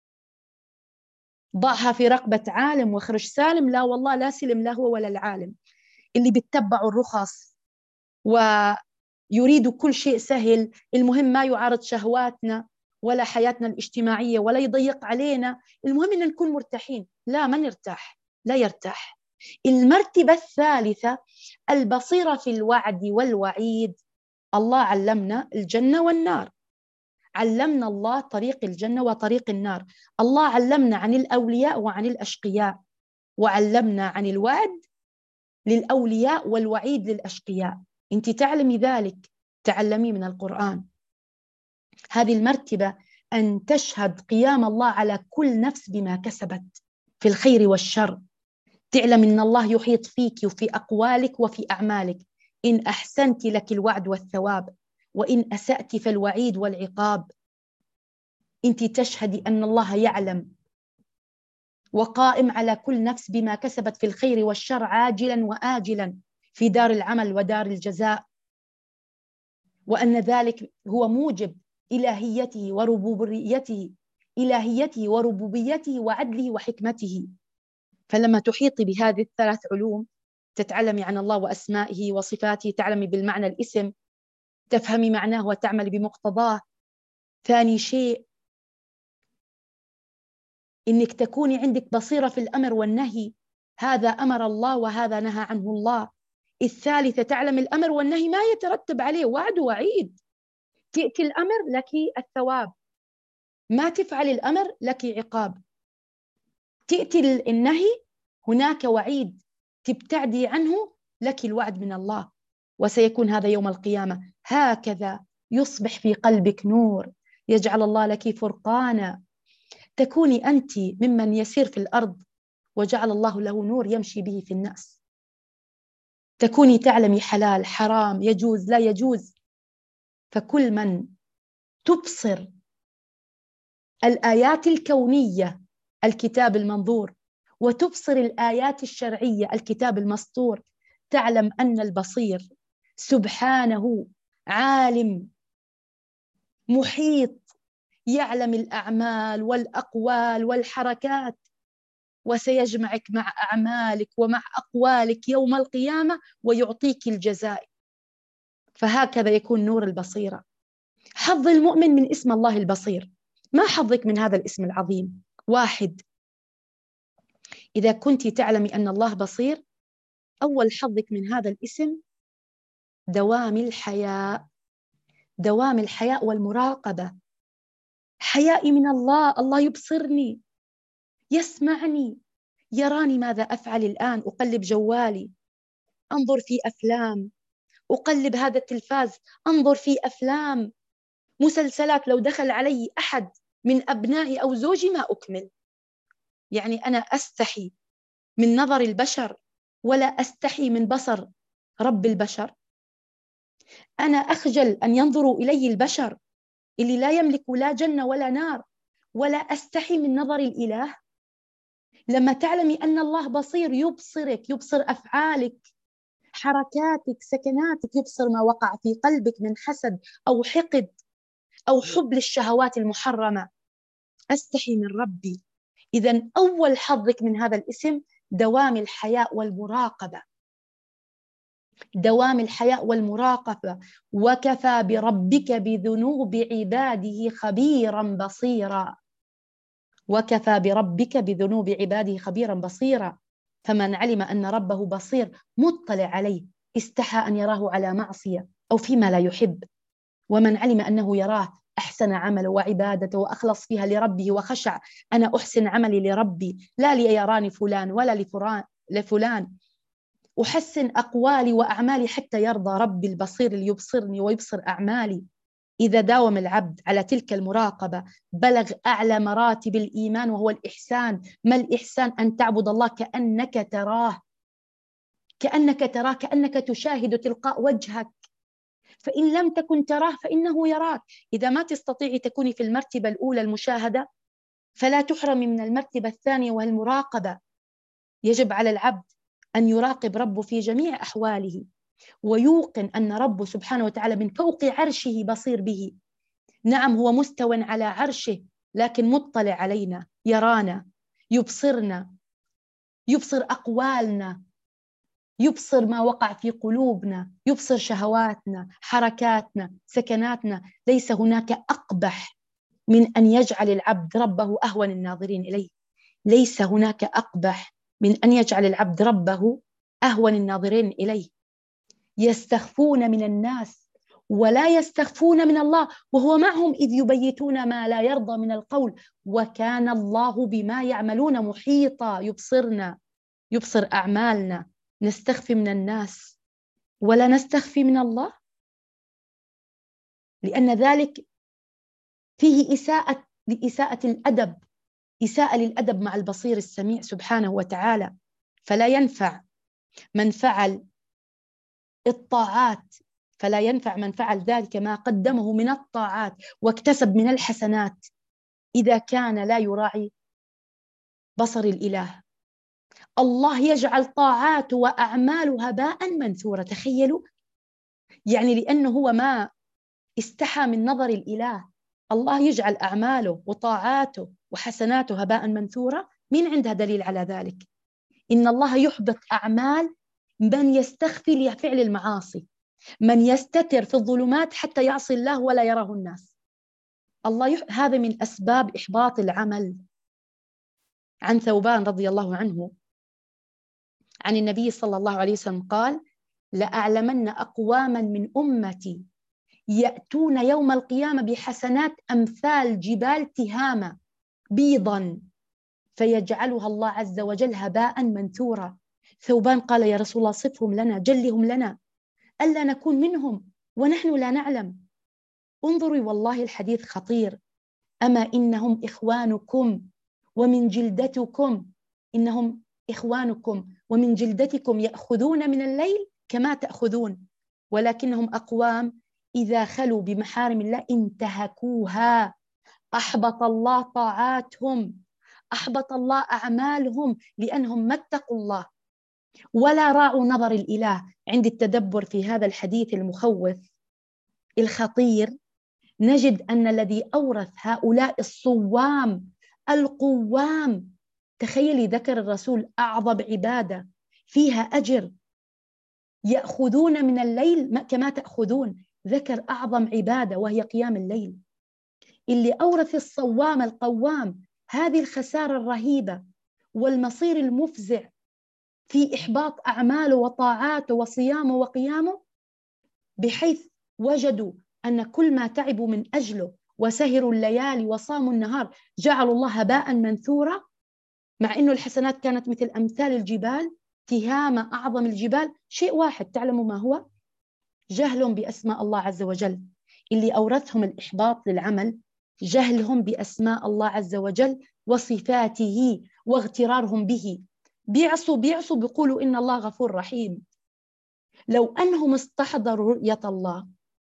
ضعها في رقبة عالم واخرج سالم. لا والله، لا سلم لا هو ولا العالم. اللي بيتبعوا الرخص ويريدوا كل شيء سهل، المهم ما يعارض شهواتنا ولا حياتنا الاجتماعية ولا يضيق علينا، المهم أن نكون مرتاحين. لا، ما نرتاح، لا يرتاح. المرتبة الثالثة البصيرة في الوعد والوعيد. الله علمنا الجنة والنار، علمنا الله طريق الجنة وطريق النار. الله علمنا عن الأولياء وعن الأشقياء، وعلمنا عن الوعد للأولياء والوعيد للأشقياء. أنت تعلمي ذلك، تعلمي من القرآن. هذه المرتبة أن تشهد قيام الله على كل نفس بما كسبت في الخير والشر. تعلم أن الله يحيط فيك وفي أقوالك وفي أعمالك. إن أحسنت لك الوعد والثواب، وإن أسأت فالوعيد والعقاب. أنت تشهدي أن الله يعلم وقائم على كل نفس بما كسبت في الخير والشر عاجلا وآجلا في دار العمل ودار الجزاء، وأن ذلك هو موجب إلهيته وربوبيته، إلهيته وربوبيته وعدله وحكمته. فلما تحيطي بهذه الثلاث علوم، تتعلمي عن الله وأسمائه وصفاته، تعلمي بالمعنى الاسم، تفهمي معناه وتعملي بمقتضاه. ثاني شيء إنك تكوني عندك بصيرة في الأمر والنهي، هذا أمر الله وهذا نهى عنه الله. الثالثة تعلم الأمر والنهي ما يترتب عليه وعد ووعيد. تأتي الأمر لك الثواب، ما تفعل الأمر لك عقاب. تأتي النهي هناك وعيد، تبتعدي عنه لك الوعد من الله، وسيكون هذا يوم القيامة. هكذا يصبح في قلبك نور، يجعل الله لك فرقانا، تكوني أنت ممن يسير في الأرض وجعل الله له نور يمشي به في الناس. تكوني تعلمي حلال حرام يجوز لا يجوز. فكل من تبصر الآيات الكونية الكتاب المنظور، وتبصر الآيات الشرعية الكتاب المسطور، تعلم أن البصير سبحانه عالم محيط، يعلم الأعمال والأقوال والحركات، وسيجمعك مع أعمالك ومع أقوالك يوم القيامة ويعطيك الجزاء. فهكذا يكون نور البصيرة. حظ المؤمن من اسم الله البصير. ما حظك من هذا الاسم العظيم؟ واحد، إذا كنت تعلمي أن الله بصير، أول حظك من هذا الاسم دوام الحياء، دوام الحياء والمراقبة. حيائي من الله، الله يبصرني، يسمعني، يراني ماذا أفعل الآن. أقلب جوالي، أنظر في أفلام، أقلب هذا التلفاز، أنظر في أفلام مسلسلات. لو دخل علي أحد من أبنائي أو زوجي ما أكمل. يعني أنا أستحي من نظر البشر ولا أستحي من بصر رب البشر. أنا أخجل أن ينظروا إلي البشر اللي لا يملك لا جنة ولا نار، ولا أستحي من نظر الإله. لما تعلمي أن الله بصير، يبصرك، يبصر أفعالك، حركاتك، سكناتك، يبصر ما وقع في قلبك من حسد أو حقد أو حب للشهوات المحرمة. أستحي من ربي. إذن أول حظك من هذا الاسم دوام الحياء والمراقبة، دوام الحياء والمراقبة. وكفى بربك بذنوب عباده خبيرا بصيرا، وكفى بربك بذنوب عباده خبيرا بصيرا. فمن علم أن ربه بصير مطلع عليه استحى أن يراه على معصية أو فيما لا يحب. ومن علم أنه يراه أحسن عمله وعبادته وأخلص فيها لربه وخشع. أنا أحسن عملي لربي لا ليراني فلان ولا لفلان. أحسن أقوالي وأعمالي حتى يرضى ربي البصير اللي يبصرني ويبصر أعمالي. إذا داوم العبد على تلك المراقبة بلغ أعلى مراتب الإيمان وهو الإحسان. ما الإحسان؟ أن تعبد الله كأنك تراه، كأنك تراه، كأنك تشاهد تلقاء وجهك. فإن لم تكن تراه فإنه يراك. إذا ما تستطيعي تكوني في المرتبة الأولى المشاهدة، فلا تحرمي من المرتبة الثانية وهي المراقبة. يجب على العبد أن يراقب ربه في جميع أحواله، ويوقن أن ربه سبحانه وتعالى من فوق عرشه بصير به. نعم هو مستوى على عرشه، لكن مطلع علينا، يرانا، يبصرنا، يبصر أقوالنا، يبصر ما وقع في قلوبنا، يبصر شهواتنا، حركاتنا، سكناتنا. ليس هناك أقبح من أن يجعل العبد ربه أهون الناظرين إليه. ليس هناك أقبح من أن يجعل العبد ربه أهون الناظرين إليه. يستخفون من الناس ولا يستخفون من الله وهو معهم إذ يبيتون ما لا يرضى من القول وكان الله بما يعملون محيطا. يبصرنا، يبصر أعمالنا. نستخفي من الناس ولا نستخفي من الله، لأن ذلك فيه إساءة الأدب، إساءة للأدب مع البصير السميع سبحانه وتعالى. فلا ينفع من فعل الطاعات، فلا ينفع من فعل ذلك ما قدمه من الطاعات واكتسب من الحسنات إذا كان لا يراعي بصر الإله. الله يجعل طاعات وأعمال هباء منثورة. تخيلوا، يعني لأنه هو ما استحى من نظر الإله، الله يجعل أعماله وطاعاته وحسناته هباء منثورة. مين عندها دليل على ذلك؟ إن الله يحبط أعمال من يستخفي لفعل المعاصي، من يستتر في الظلمات حتى يعصي الله ولا يراه الناس. هذا من أسباب إحباط العمل. عن ثوبان رضي الله عنه عن النبي صلى الله عليه وسلم قال: لأعلمن أقواما من أمتي يأتون يوم القيامة بحسنات أمثال جبال تهامة بيضا فيجعلها الله عز وجل هباء منثورا. ثوبان قال: يا رسول الله صفهم لنا، جلهم لنا، ألا نكون منهم ونحن لا نعلم. انظروا والله الحديث خطير. أما إنهم إخوانكم ومن جلدتكم، إنهم إخوانكم ومن جلدتكم يأخذون من الليل كما تأخذون، ولكنهم أقوام إذا خلوا بمحارم الله انتهكوها. أحبط الله طاعاتهم، أحبط الله أعمالهم، لأنهم ما اتقوا الله ولا راعوا نظر الإله. عند التدبر في هذا الحديث المخوف الخطير نجد أن الذي أورث هؤلاء الصوام القوام، تخيلي ذكر الرسول أعظم عبادة فيها أجر، يأخذون من الليل كما تأخذون، ذكر أعظم عبادة وهي قيام الليل. اللي أورث الصوام القوام هذه الخسارة الرهيبة والمصير المفزع في إحباط أعماله وطاعاته وصيامه وقيامه، بحيث وجدوا أن كل ما تعبوا من أجله وسهروا الليالي وصاموا النهار جعلوا الله هباء منثورا، مع أنه الحسنات كانت مثل أمثال الجبال تهامة أعظم الجبال. شيء واحد تعلموا ما هو؟ جهلهم بأسماء الله عز وجل. اللي أورثهم الإحباط للعمل جهلهم بأسماء الله عز وجل وصفاته واغترارهم به. بيعصوا بيقولوا إن الله غفور رحيم. لو أنهم استحضروا رؤية الله،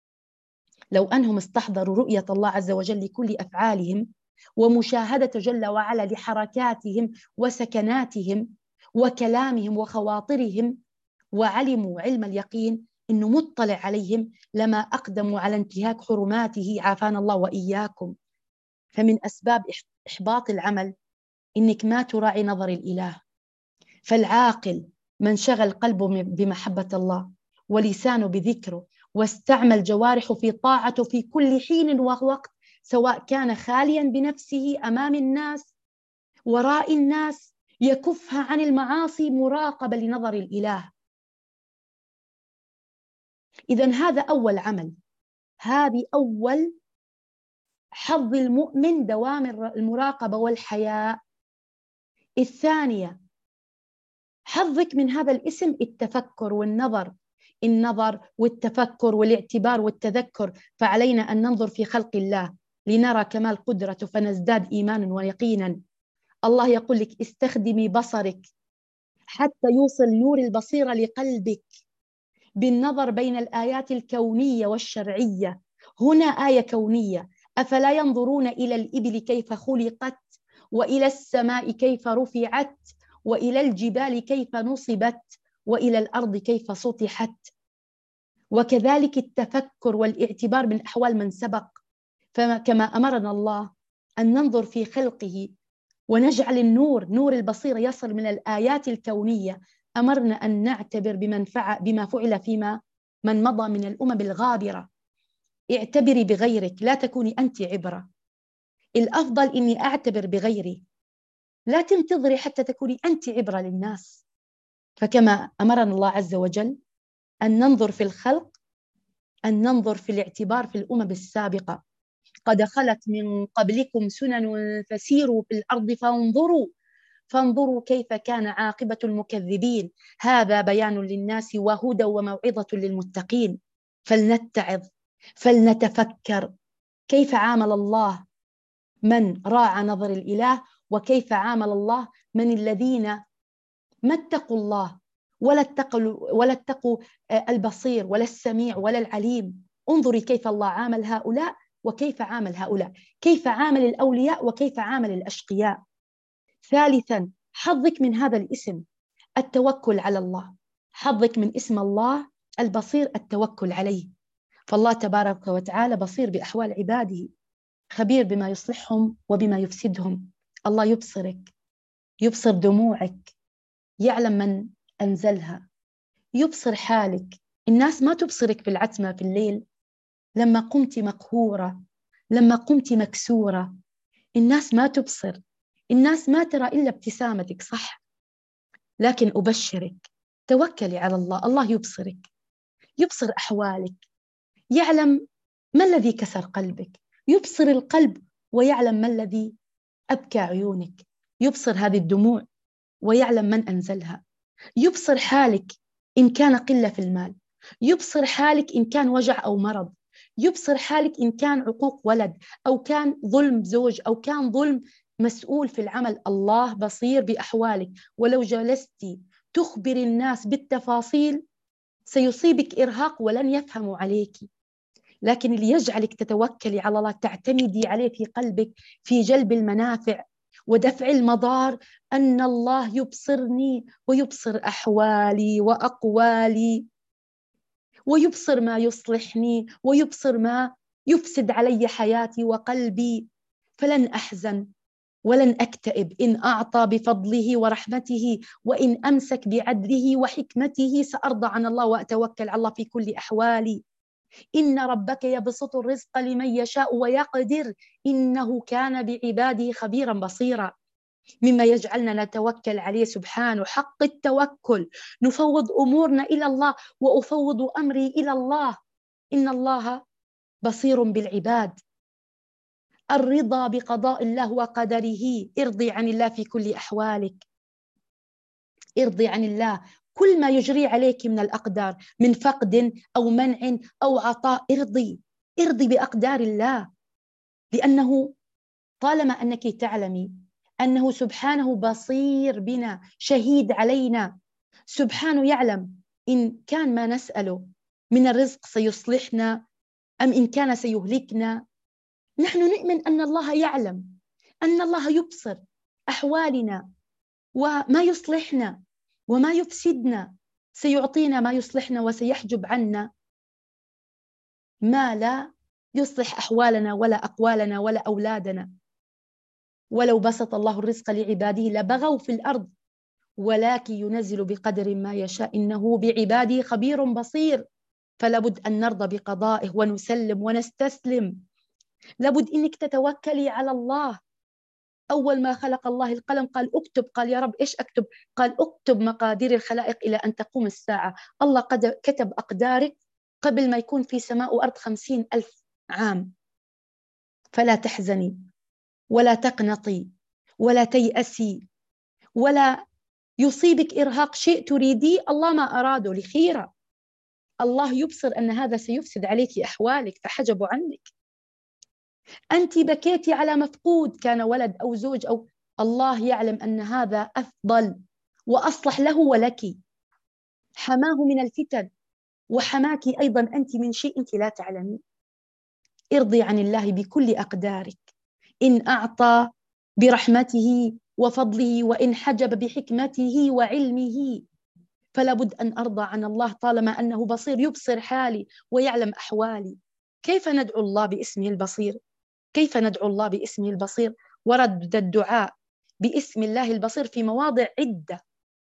لو أنهم استحضروا رؤية الله عز وجل لكل أفعالهم ومشاهدة جل وعلا لحركاتهم وسكناتهم وكلامهم وخواطرهم، وعلموا علم اليقين إنه مطلع عليهم، لما أقدموا على انتهاك حرماته عافانا الله وإياكم. فمن أسباب إحباط العمل إنك ما تراعي نظر الإله. فالعاقل من شغل قلبه بمحبة الله ولسانه بذكره واستعمل جوارحه في طاعته في كل حين ووقت، سواء كان خاليا بنفسه أمام الناس وراء الناس، يكفها عن المعاصي مراقبة لنظر الإله. إذن هذا أول عمل، هذه أول حظ المؤمن، دوام المراقبة والحياء. الثانية، حظك من هذا الاسم التفكر والنظر، النظر والتفكر والاعتبار والتذكر. فعلينا أن ننظر في خلق الله لنرى كمال قدرته فنزداد إيمانا ويقينا. الله يقول لك استخدمي بصرك حتى يوصل نور البصيرة لقلبك بالنظر بين الآيات الكونية والشرعية. هنا آية كونية: أفلا ينظرون إلى الإبل كيف خلقت، وإلى السماء كيف رفعت، وإلى الجبال كيف نصبت، وإلى الأرض كيف سطحت. وكذلك التفكر والاعتبار من أحوال من سبق. فكما أمرنا الله أن ننظر في خلقه ونجعل النور، نور البصيرة يصل من الآيات الكونية، أمرنا أن نعتبر بما فعل فيما من مضى من الأمم الغابرة. اعتبري بغيرك، لا تكوني أنت عبرة. الأفضل إني أعتبر بغيري، لا تنتظري حتى تكوني أنت عبرة للناس. فكما أمرنا الله عز وجل أن ننظر في الخلق أن ننظر في الاعتبار في الأمم السابقة. قد خلت من قبلكم سنن فسيروا في الأرض فانظروا كيف كان عاقبة المكذبين. هذا بيان للناس وهدى وموعظة للمتقين. فلنتعظ، فلنتفكر كيف عامل الله من راعى نظر الإله، وكيف عامل الله من الذين ما اتقوا الله ولا اتقوا البصير ولا السميع ولا العليم. انظري كيف الله عامل هؤلاء وكيف عامل هؤلاء، كيف عامل الأولياء وكيف عامل الأشقياء. ثالثا، حظك من هذا الاسم التوكل على الله، حظك من اسم الله البصير التوكل عليه. فالله تبارك وتعالى بصير بأحوال عباده، خبير بما يصلحهم وبما يفسدهم. الله يبصرك، يبصر دموعك، يعلم من أنزلها، يبصر حالك. الناس ما تبصرك بالعتمة في الليل لما قمت مقهورة، لما قمت مكسورة. الناس ما تبصر، الناس ما ترى إلا ابتسامتك، صح؟ لكن أبشرك، توكلي على الله، الله يبصرك، يبصر أحوالك، يعلم ما الذي كسر قلبك، يبصر القلب ويعلم ما الذي أبكى عيونك، يبصر هذه الدموع ويعلم من أنزلها، يبصر حالك إن كان قلة في المال، يبصر حالك إن كان وجع أو مرض، يبصر حالك إن كان عقوق ولد أو كان ظلم زوج أو كان ظلم مسؤول في العمل. الله بصير بأحوالك. ولو جلست تخبر الناس بالتفاصيل سيصيبك إرهاق ولن يفهموا عليك. لكن اللي يجعلك تتوكلي على الله، تعتمدي عليه في قلبك في جلب المنافع ودفع المضار، أن الله يبصرني ويبصر أحوالي وأقوالي، ويبصر ما يصلحني ويبصر ما يفسد علي حياتي وقلبي. فلن أحزن ولن أكتئب إن أعطى بفضله ورحمته، وإن أمسك بعدله وحكمته سأرضى عن الله وأتوكل على الله في كل أحوالي. إن ربك يبسط الرزق لمن يشاء ويقدر إنه كان بعباده خبيرا بصيرا. مما يجعلنا نتوكل عليه سبحانه حق التوكل، نفوض أمورنا إلى الله، وأفوض أمري إلى الله. إن الله بصير بالعباد. الرضا بقضاء الله وقدره، ارضي عن الله في كل أحوالك، ارضي عن الله كل ما يجري عليك من الأقدار، من فقد أو منع أو عطاء، ارضي بأقدار الله. لأنه طالما أنك تعلمي أنه سبحانه بصير بنا، شهيد علينا، سبحانه يعلم إن كان ما نسأله من الرزق سيصلحنا أم إن كان سيهلكنا. نحن نؤمن أن الله يعلم، أن الله يبصر أحوالنا وما يصلحنا وما يفسدنا، سيعطينا ما يصلحنا وسيحجب عنا ما لا يصلح أحوالنا ولا أقوالنا ولا أولادنا. ولو بسط الله الرزق لعباده لبغوا في الأرض ولكن ينزل بقدر ما يشاء إنه بعباده خبير بصير. فلابد أن نرضى بقضائه ونسلم ونستسلم. لابد إنك تتوكلي على الله. أول ما خلق الله القلم قال اكتب، قال يا رب إيش أكتب؟ قال اكتب مقادير الخلائق إلى أن تقوم الساعة. الله قد كتب أقدارك قبل ما يكون في سماء وأرض 50,000 عام. فلا تحزني ولا تقنطي ولا تيأسي ولا يصيبك إرهاق. شيء تريديه الله ما أراده لخيرة. الله يبصر أن هذا سيفسد عليك أحوالك فحجبوا عنك. أنت بكيتي على مفقود، كان ولد أو زوج أو، الله يعلم أن هذا أفضل وأصلح له ولك، حماه من الفتن وحماك أيضا أنت من شيء أنت لا تعلمين. ارضي عن الله بكل أقدارك، إن أعطى برحمته وفضله وإن حجب بحكمته وعلمه. فلا بد أن أرضى عن الله طالما أنه بصير، يبصر حالي ويعلم أحوالي. كيف ندعو الله باسمه البصير؟ كيف ندعو الله باسمه البصير؟ ورد الدعاء باسم الله البصير في مواضع عدة.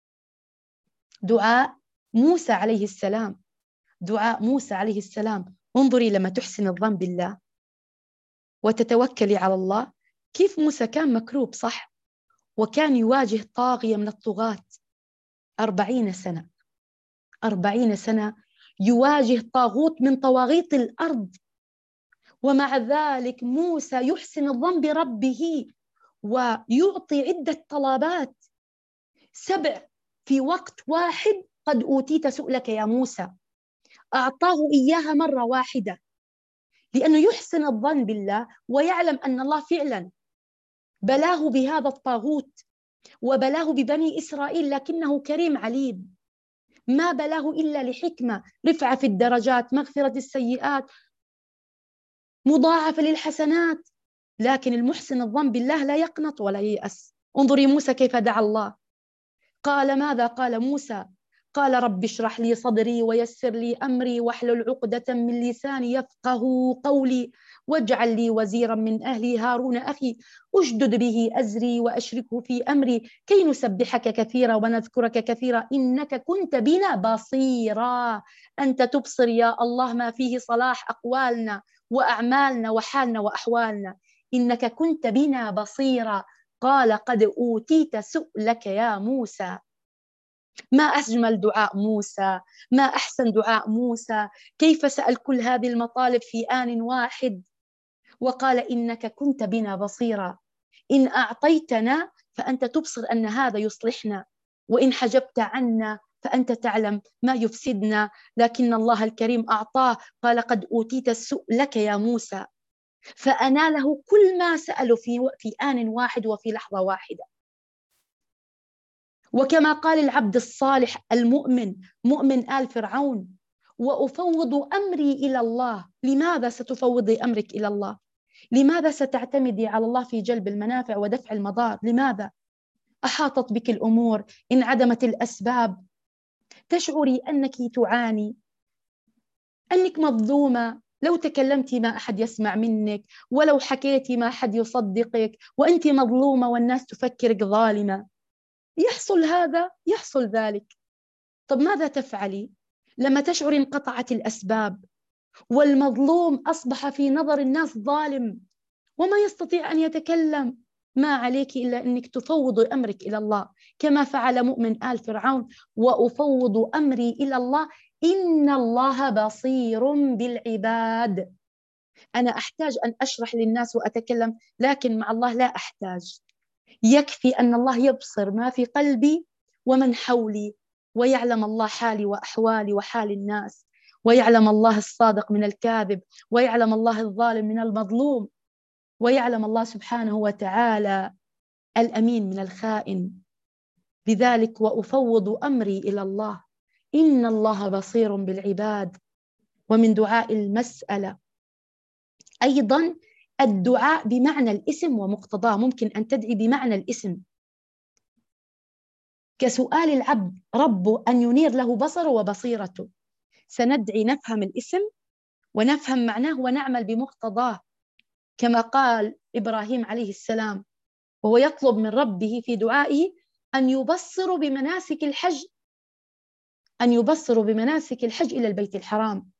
دعاء موسى عليه السلام، دعاء موسى عليه السلام، انظري لما تحسن الظن بالله وتتوكلي على الله. كيف موسى كان مكروب صح، وكان يواجه طاغية من الطغاة 40 سنة، 40 سنة يواجه طاغوت من طواغيت الأرض، ومع ذلك موسى يحسن الظن بربه ويعطي عدة طلبات، 7 في وقت واحد. قد أوتيت سؤلك يا موسى، أعطاه إياها مرة واحدة، لأنه يحسن الظن بالله ويعلم أن الله فعلا بلاه بهذا الطاغوت وبلاه ببني إسرائيل، لكنه كريم عليم، ما بلاه إلا لحكمة، رفعة في الدرجات، مغفرة السيئات، مضاعفة للحسنات. لكن المحسن الظن بالله لا يقنط ولا ييأس. انظري موسى كيف دعا الله، قال ماذا قال موسى؟ قال رب اشرح لي صدري ويسر لي أمري واحلل عقدة من لساني يفقه قولي واجعل لي وزيرا من أهلي هارون أخي أشدد به أزري وأشركه في أمري كي نسبحك كثيرا ونذكرك كثيرا إنك كنت بنا بصيرا. أنت تبصر يا الله ما فيه صلاح أقوالنا وأعمالنا وحالنا وأحوالنا، إنك كنت بنا بصيرا. قال قد أوتيت سؤلك يا موسى. ما أجمل دعاء موسى، ما أحسن دعاء موسى، كيف سأل كل هذه المطالب في آن واحد، وقال إنك كنت بنا بصيرا. إن أعطيتنا فأنت تبصر أن هذا يصلحنا، وإن حجبت عنا فأنت تعلم ما يفسدنا. لكن الله الكريم أعطاه، قال قد أوتيت سؤلك يا موسى، فأناله كل ما سأله في آن واحد وفي لحظة واحدة. وكما قال العبد الصالح المؤمن مؤمن آل فرعون: وأفوض أمري إلى الله. لماذا ستفوضي أمرك إلى الله؟ لماذا ستعتمدي على الله في جلب المنافع ودفع المضار؟ لماذا؟ أحاطت بك الأمور، انعدمت الأسباب، تشعري أنك تعاني، أنك مظلومة، لو تكلمتي ما أحد يسمع منك، ولو حكيتي ما أحد يصدقك، وأنت مظلومة والناس تفكرك ظالمة. يحصل هذا يحصل ذلك. طب ماذا تفعلي لما تشعري انقطعت الأسباب والمظلوم أصبح في نظر الناس ظالم وما يستطيع أن يتكلم؟ ما عليك إلا أنك تفوض أمرك إلى الله، كما فعل مؤمن آل فرعون: وأفوض أمري إلى الله إن الله بصير بالعباد. أنا أحتاج أن أشرح للناس وأتكلم، لكن مع الله لا أحتاج. يكفي أن الله يبصر ما في قلبي ومن حولي، ويعلم الله حالي وأحوالي وحال الناس، ويعلم الله الصادق من الكاذب، ويعلم الله الظالم من المظلوم، ويعلم الله سبحانه وتعالى الأمين من الخائن. لذلك وأفوض أمري إلى الله إن الله بصير بالعباد. ومن دعاء المسألة أيضا الدعاء بمعنى الاسم ومقتضاه. ممكن أن تدعي بمعنى الاسم، كسؤال العبد ربه أن ينير له بصره وبصيرته. سندعي نفهم الاسم ونفهم معناه ونعمل بمقتضاه، كما قال إبراهيم عليه السلام وهو يطلب من ربه في دعائه أن يبصروا بمناسك الحج، أن يبصروا بمناسك الحج إلى البيت الحرام.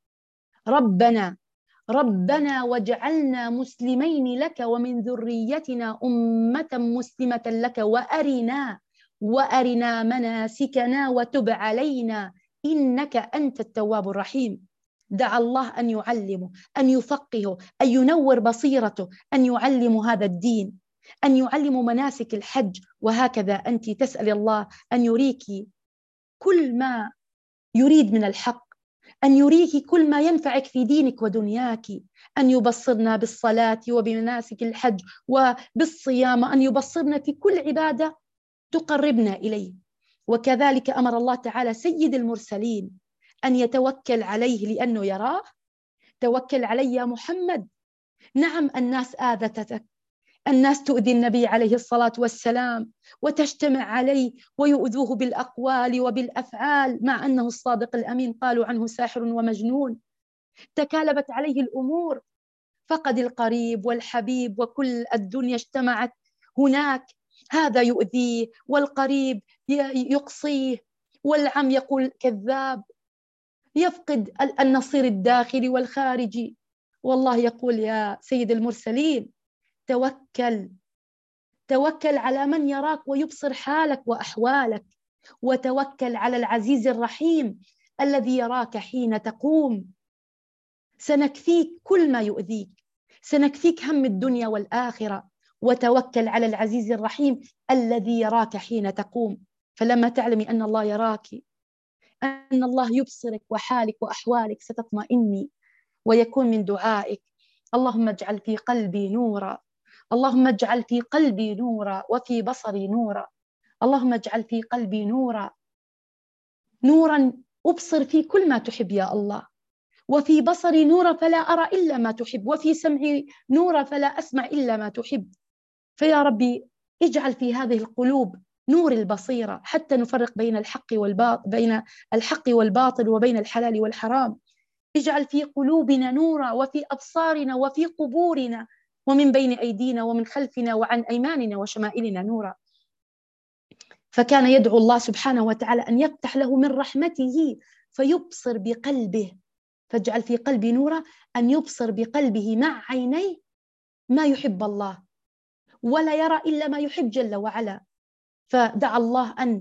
ربنا واجعلنا مسلمين لك ومن ذريتنا أمة مسلمة لك وأرنا مناسكنا وتب علينا إنك أنت التواب الرحيم. دعا الله أن يعلمه، أن يفقهه، أن ينور بصيرته، أن يعلم هذا الدين، أن يعلم مناسك الحج. وهكذا أنت تسأل الله أن يريك كل ما يريد من الحق، أن يريك كل ما ينفعك في دينك ودنياك، أن يبصرنا بالصلاة وبمناسك الحج وبالصيام، أن يبصرنا في كل عبادة تقربنا إليه. وكذلك أمر الله تعالى سيد المرسلين أن يتوكل عليه لأنه يراه. توكل علي يا محمد. نعم الناس آذتك، الناس تؤذي النبي عليه الصلاة والسلام وتجتمع عليه ويؤذوه بالأقوال وبالأفعال، مع أنه الصادق الأمين، قالوا عنه ساحر ومجنون. تكالبت عليه الأمور، فقد القريب والحبيب وكل الدنيا اجتمعت هناك. هذا يؤذيه والقريب يقصيه والعم يقول كذاب، يفقد النصير الداخلي والخارجي. والله يقول يا سيد المرسلين توكل على من يراك ويبصر حالك وأحوالك، وتوكل على العزيز الرحيم الذي يراك حين تقوم. سنكفيك كل ما يؤذيك، سنكفيك هم الدنيا والآخرة، وتوكل على العزيز الرحيم الذي يراك حين تقوم. فلما تعلمي أن الله يراك، أن الله يبصرك وحالك وأحوالك، ستطمئني ويكون من دعائك: اللهم اجعل في قلبي نورا، اللهم اجعل في قلبي نورا وفي بصري نورا، اللهم اجعل في قلبي نورا، نورا أبصر فيه كل ما تحب يا الله، وفي بصري نورا فلا أرى إلا ما تحب، وفي سمعي نورا فلا أسمع إلا ما تحب. فيا ربي اجعل في هذه القلوب نور البصيرة حتى نفرق بين الحق والباطل وبين الحلال والحرام. اجعل في قلوبنا نورا، وفي أبصارنا وفي قبورنا، ومن بين أيدينا ومن خلفنا وعن أيماننا وشمائلنا نورا. فكان يدعو الله سبحانه وتعالى أن يفتح له من رحمته فيبصر بقلبه، فاجعل في قلبي نورا، أن يبصر بقلبه مع عينيه ما يحب الله، ولا يرى إلا ما يحب جل وعلا. فدعا الله أن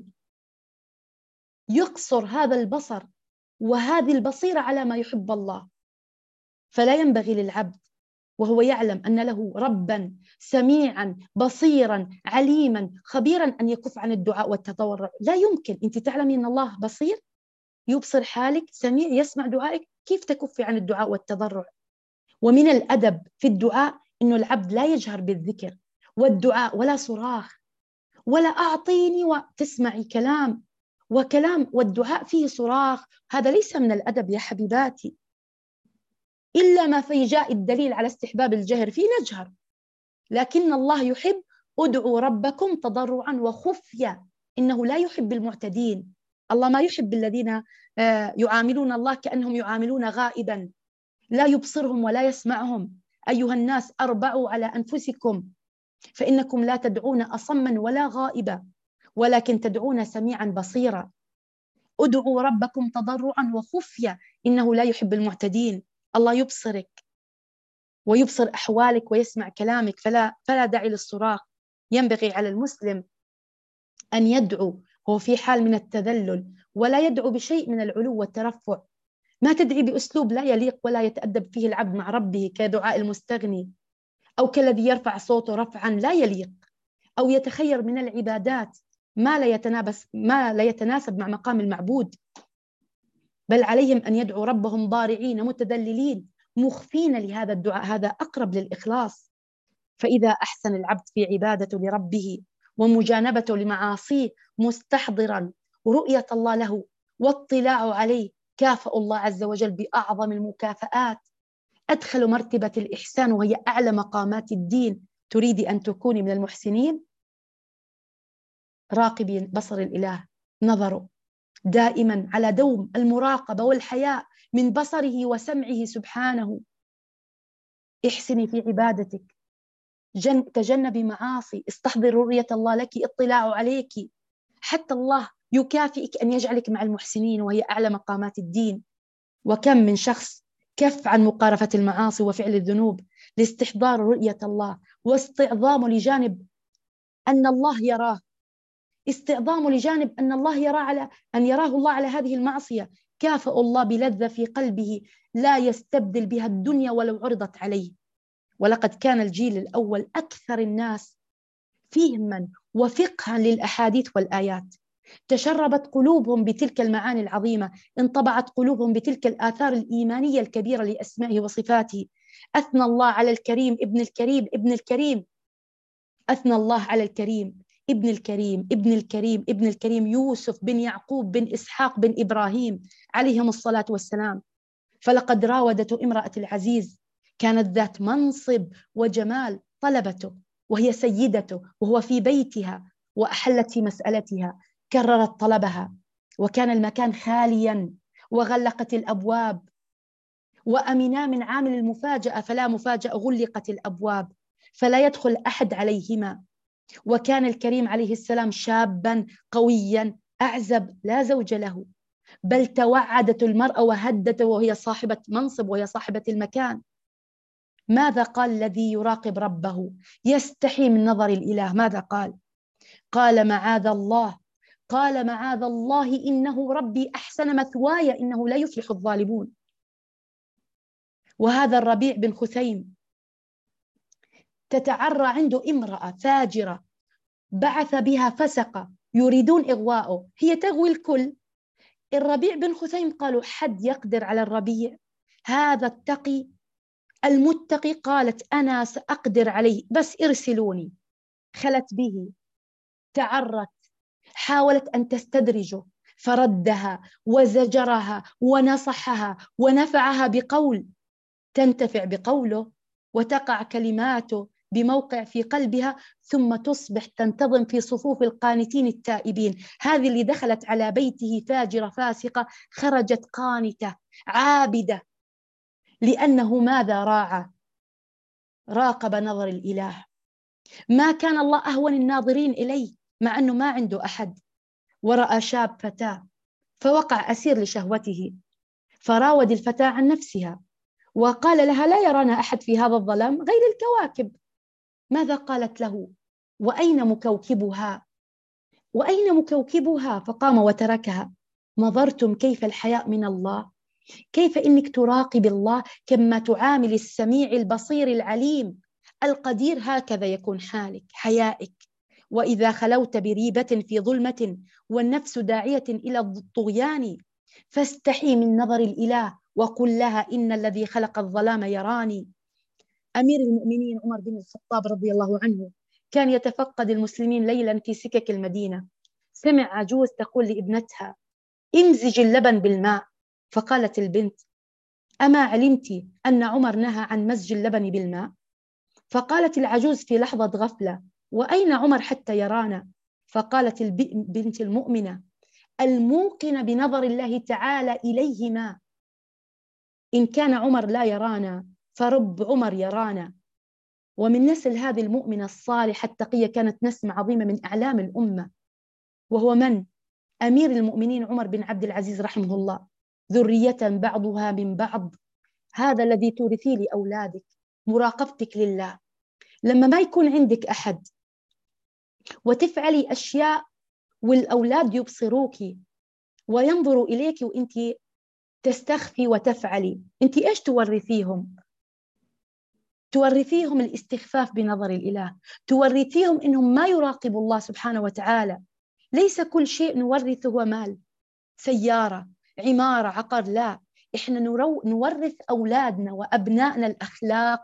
يقصر هذا البصر وهذه البصيرة على ما يحب الله. فلا ينبغي للعبد وهو يعلم أن له ربا سميعا بصيرا عليما خبيرا أن يكف عن الدعاء والتضرع. لا يمكن. أنت تعلمي أن الله بصير، يبصر حالك، سميع، يسمع دعائك، كيف تكفي عن الدعاء والتضرع؟ ومن الأدب في الدعاء أنه العبد لا يجهر بالذكر والدعاء، ولا صراخ، ولا أعطيني وتسمعي كلام والدعاء فيه صراخ. هذا ليس من الأدب يا حبيباتي، إلا ما في جاء الدليل على استحباب الجهر فيه نجهر. لكن الله يحب ادعوا ربكم تضرعا وخفيا، إنه لا يحب المعتدين. الله ما يحب الذين يعاملون الله كأنهم يعاملون غائبا، لا يبصرهم ولا يسمعهم. أيها الناس أربعوا على أنفسكم، فإنكم لا تدعون أصما ولا غائبا، ولكن تدعون سميعا بصيرا. ادعوا ربكم تضرعا وخفيا إنه لا يحب المعتدين. الله يبصرك ويبصر أحوالك ويسمع كلامك، فلا داعي للصراخ. ينبغي على المسلم أن يدعو هو في حال من التذلل، ولا يدعو بشيء من العلو والترفع. ما تدعي بأسلوب لا يليق ولا يتأدب فيه العبد مع ربه، كدعاء المستغني، أو كالذي يرفع صوته رفعا لا يليق، أو يتخير من العبادات ما لا يتناسب مع مقام المعبود. بل عليهم أن يدعوا ربهم ضارعين متذللين مخفين لهذا الدعاء، هذا أقرب للإخلاص. فإذا أحسن العبد في عبادته لربه ومجانبته لمعاصيه مستحضرا رؤية الله له واطلاع عليه، كافأ الله عز وجل بأعظم المكافآت. أدخل مرتبة الإحسان وهي أعلى مقامات الدين. تريد أن تكوني من المحسنين؟ راقبي بصر الإله، نظره دائما على دوم المراقبة والحياء من بصره وسمعه سبحانه. احسني في عبادتك، تجنبي معاصي، استحضر رؤية الله لك، اطلاع عليك، حتى الله يكافئك أن يجعلك مع المحسنين وهي أعلى مقامات الدين. وكم من شخص كف عن مقارفة المعاصي وفعل الذنوب لاستحضار رؤية الله واستعظام لجانب أن الله يراه، استعظام لجانب أن الله يراه الله على هذه المعصية. كافأ الله بلذة في قلبه لا يستبدل بها الدنيا ولو عرضت عليه. ولقد كان الجيل الأول أكثر الناس فهما وفقها للأحاديث والآيات، تشربت قلوبهم بتلك المعاني العظيمة، انطبعت قلوبهم بتلك الآثار الإيمانية الكبيرة لأسمائه وصفاته. أثنى الله على الكريم ابن الكريم ابن الكريم، أثنى الله على الكريم ابن الكريم ابن الكريم ابن الكريم، يوسف بن يعقوب بن إسحاق بن إبراهيم عليهم الصلاة والسلام. فلقد راودته امرأة العزيز، كانت ذات منصب وجمال، طلبته وهي سيدته وهو في بيتها، وأحلت في مسألتها، كررت طلبها، وكان المكان خاليا وغلقت الأبواب، وأمنا من عامل المفاجأة فلا مفاجأة، غلقت الأبواب فلا يدخل أحد عليهما. وكان الكريم عليه السلام شابا قويا أعزب لا زوج له، بل توعدت المرأة وهدته وهي صاحبة منصب وهي صاحبة المكان. ماذا قال الذي يراقب ربه يستحي من نظر الإله؟ ماذا قال؟ قال معاذ الله، قال معاذ الله إنه ربي أحسن مثواي إنه لا يفلح الظالمون. وهذا الربيع بن خثيم تتعرى عنده امرأة فاجرة بعث بها فسقة يريدون إغواءه، هي تغوي الكل. الربيع بن خثيم قالوا حد يقدر على الربيع؟ هذا التقي المتقي. قالت أنا سأقدر عليه بس ارسلوني. خلت به، تعرت، حاولت أن تستدرجه فردها وزجرها ونصحها ونفعها بقول تنتفع بقوله وتقع كلماته بموقع في قلبها، ثم تصبح تنتظم في صفوف القانتين التائبين. هذه اللي دخلت على بيته فاجرة فاسقة خرجت قانتة عابدة، لأنه ماذا راعى؟ راقب نظر الإله. ما كان الله أهون الناظرين إليه مع أنه ما عنده أحد، ورأى شاب فتاة فوقع أسير لشهوته، فراود الفتاة عن نفسها وقال لها لا يرانا أحد في هذا الظلام غير الكواكب. ماذا قالت له؟ وأين مكوكبها؟ وأين مكوكبها؟ فقام وتركها. نظرتم كيف الحياء من الله؟ كيف إنك تراقب الله كما تعامل السميع البصير العليم القدير؟ هكذا يكون حالك، حيائك. وإذا خلوت بريبة في ظلمة والنفس داعية إلى الطغيان فاستحي من نظر الإله وقل لها إن الذي خلق الظلام يراني. أمير المؤمنين عمر بن الخطاب رضي الله عنه كان يتفقد المسلمين ليلا في سكك المدينة. سمع عجوز تقول لابنتها امزج اللبن بالماء، فقالت البنت أما علمت أن عمر نهى عن مزج اللبن بالماء؟ فقالت العجوز في لحظة غفلة وأين عمر حتى يرانا؟ فقالت البنت المؤمنة الموقنة بنظر الله تعالى إليهما إن كان عمر لا يرانا فرب عمر يرانا. ومن نسل هذه المؤمنة الصالحة التقية كانت نسمة عظيمة من أعلام الأمة، وهو من؟ أمير المؤمنين عمر بن عبد العزيز رحمه الله. ذرية بعضها من بعض، هذا الذي تورثيه لأولادك، مراقبتك لله. لما ما يكون عندك أحد وتفعلي أشياء والأولاد يبصروك وينظروا إليك وإنت تستخفي وتفعلي، أنت إيش تورثيهم؟ تورثيهم الاستخفاف بنظر الإله، تورثيهم إنهم ما يراقبوا الله سبحانه وتعالى. ليس كل شيء نورثه هو مال، سيارة، عمارة، عقار، لا. إحنا نورث أولادنا وأبنائنا الأخلاق،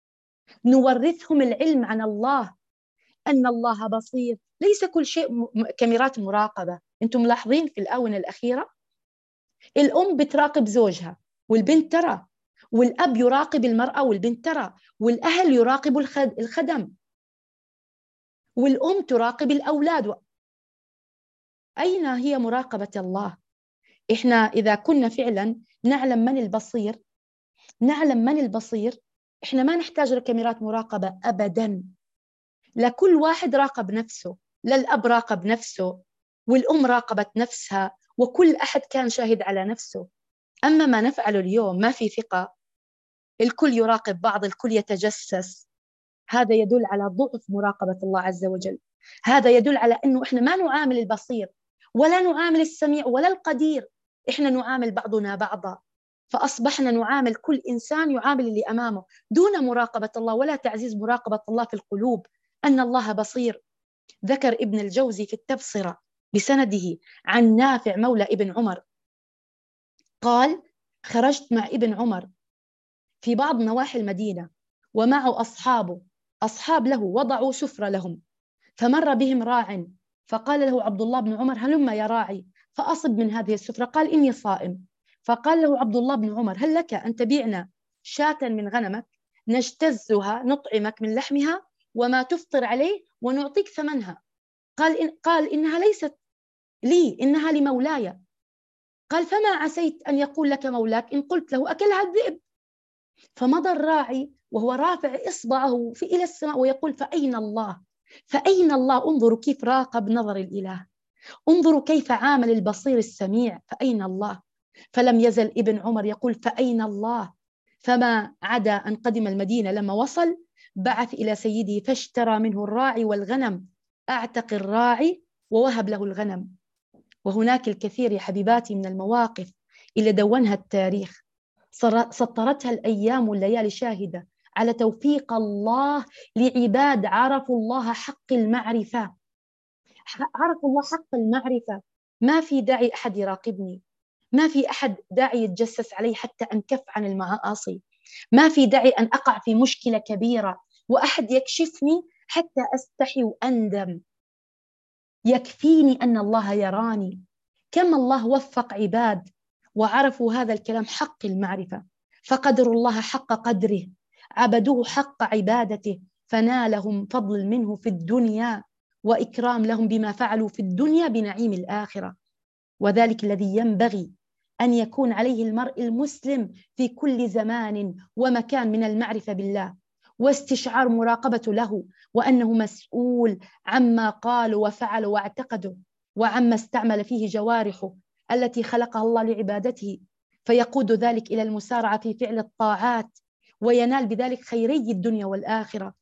نورثهم العلم عن الله، أن الله بصير. ليس كل شيء كاميرات مراقبة. أنتم ملاحظين في الآونة الأخيرة الأم بتراقب زوجها والبنت ترى، والأب يراقب المرأة والبنت ترى، والأهل يراقبوا الخدم، والأم تراقب الأولاد. أين هي مراقبة الله؟ إحنا إذا كنا فعلا نعلم من البصير، نعلم من البصير، إحنا ما نحتاج لكاميرات مراقبة أبدا. لكل واحد راقب نفسه، للأب راقب نفسه والأم راقبت نفسها، وكل أحد كان شاهد على نفسه. أما ما نفعله اليوم ما في ثقة، الكل يراقب بعض، الكل يتجسس. هذا يدل على ضعف مراقبة الله عز وجل. هذا يدل على أنه إحنا ما نعامل البصير ولا نعامل السميع ولا القدير، إحنا نعامل بعضنا بعضا. فأصبحنا نعامل كل إنسان يعامل اللي أمامه دون مراقبة الله ولا تعزيز مراقبة الله في القلوب، أن الله بصير. ذكر ابن الجوزي في التبصرة بسنده عن نافع مولى ابن عمر قال خرجت مع ابن عمر في بعض نواحي المدينة ومعه أصحاب له وضعوا سفرة لهم، فمر بهم راع فقال له عبد الله بن عمر هلم يا راعي فأصب من هذه السفرة. قال إني صائم. فقال له عبد الله بن عمر هل لك أن تبيعنا شاة من غنمك نجتزها نطعمك من لحمها وما تفطر عليه ونعطيك ثمنها؟ قال إنها ليست لي، إنها لمولاي. قال فما عسيت أن يقول لك مولاك إن قلت له أكلها الذئب؟ فمضى الراعي وهو رافع إصبعه إلى السماء ويقول فأين الله؟ فأين الله؟ انظروا كيف راقب نظر الإله، انظروا كيف عامل البصير السميع. فأين الله؟ فلم يزل ابن عمر يقول فأين الله؟ فما عدا أن قدم المدينة لما وصل بعث إلى سيده فاشترى منه الراعي والغنم، أعتق الراعي ووهب له الغنم. وهناك الكثير يا حبيباتي من المواقف اللي دونها التاريخ، سطرتها الأيام والليالي شاهدة على توفيق الله لعباد عرفوا الله حق المعرفة. عرفوا الله حق المعرفة. ما في داعي أحد يراقبني، ما في أحد داعي يتجسس علي حتى أنكف عن المعاصي، ما في داعي أن أقع في مشكلة كبيرة وأحد يكشفني حتى أستحي وأندم. يكفيني أن الله يراني. كم الله وفق عباد وعرفوا هذا الكلام حق المعرفة، فقدروا الله حق قدره، عبدوه حق عبادته، فنالهم فضل منه في الدنيا وإكرام لهم بما فعلوا في الدنيا بنعيم الآخرة. وذلك الذي ينبغي أن يكون عليه المرء المسلم في كل زمان ومكان من المعرفة بالله، واستشعار مراقبة له، وأنه مسؤول عما قال وفعل واعتقده، وعما استعمل فيه جوارحه التي خلقها الله لعبادته، فيقود ذلك إلى المسارعة في فعل الطاعات، وينال بذلك خيري الدنيا والآخرة.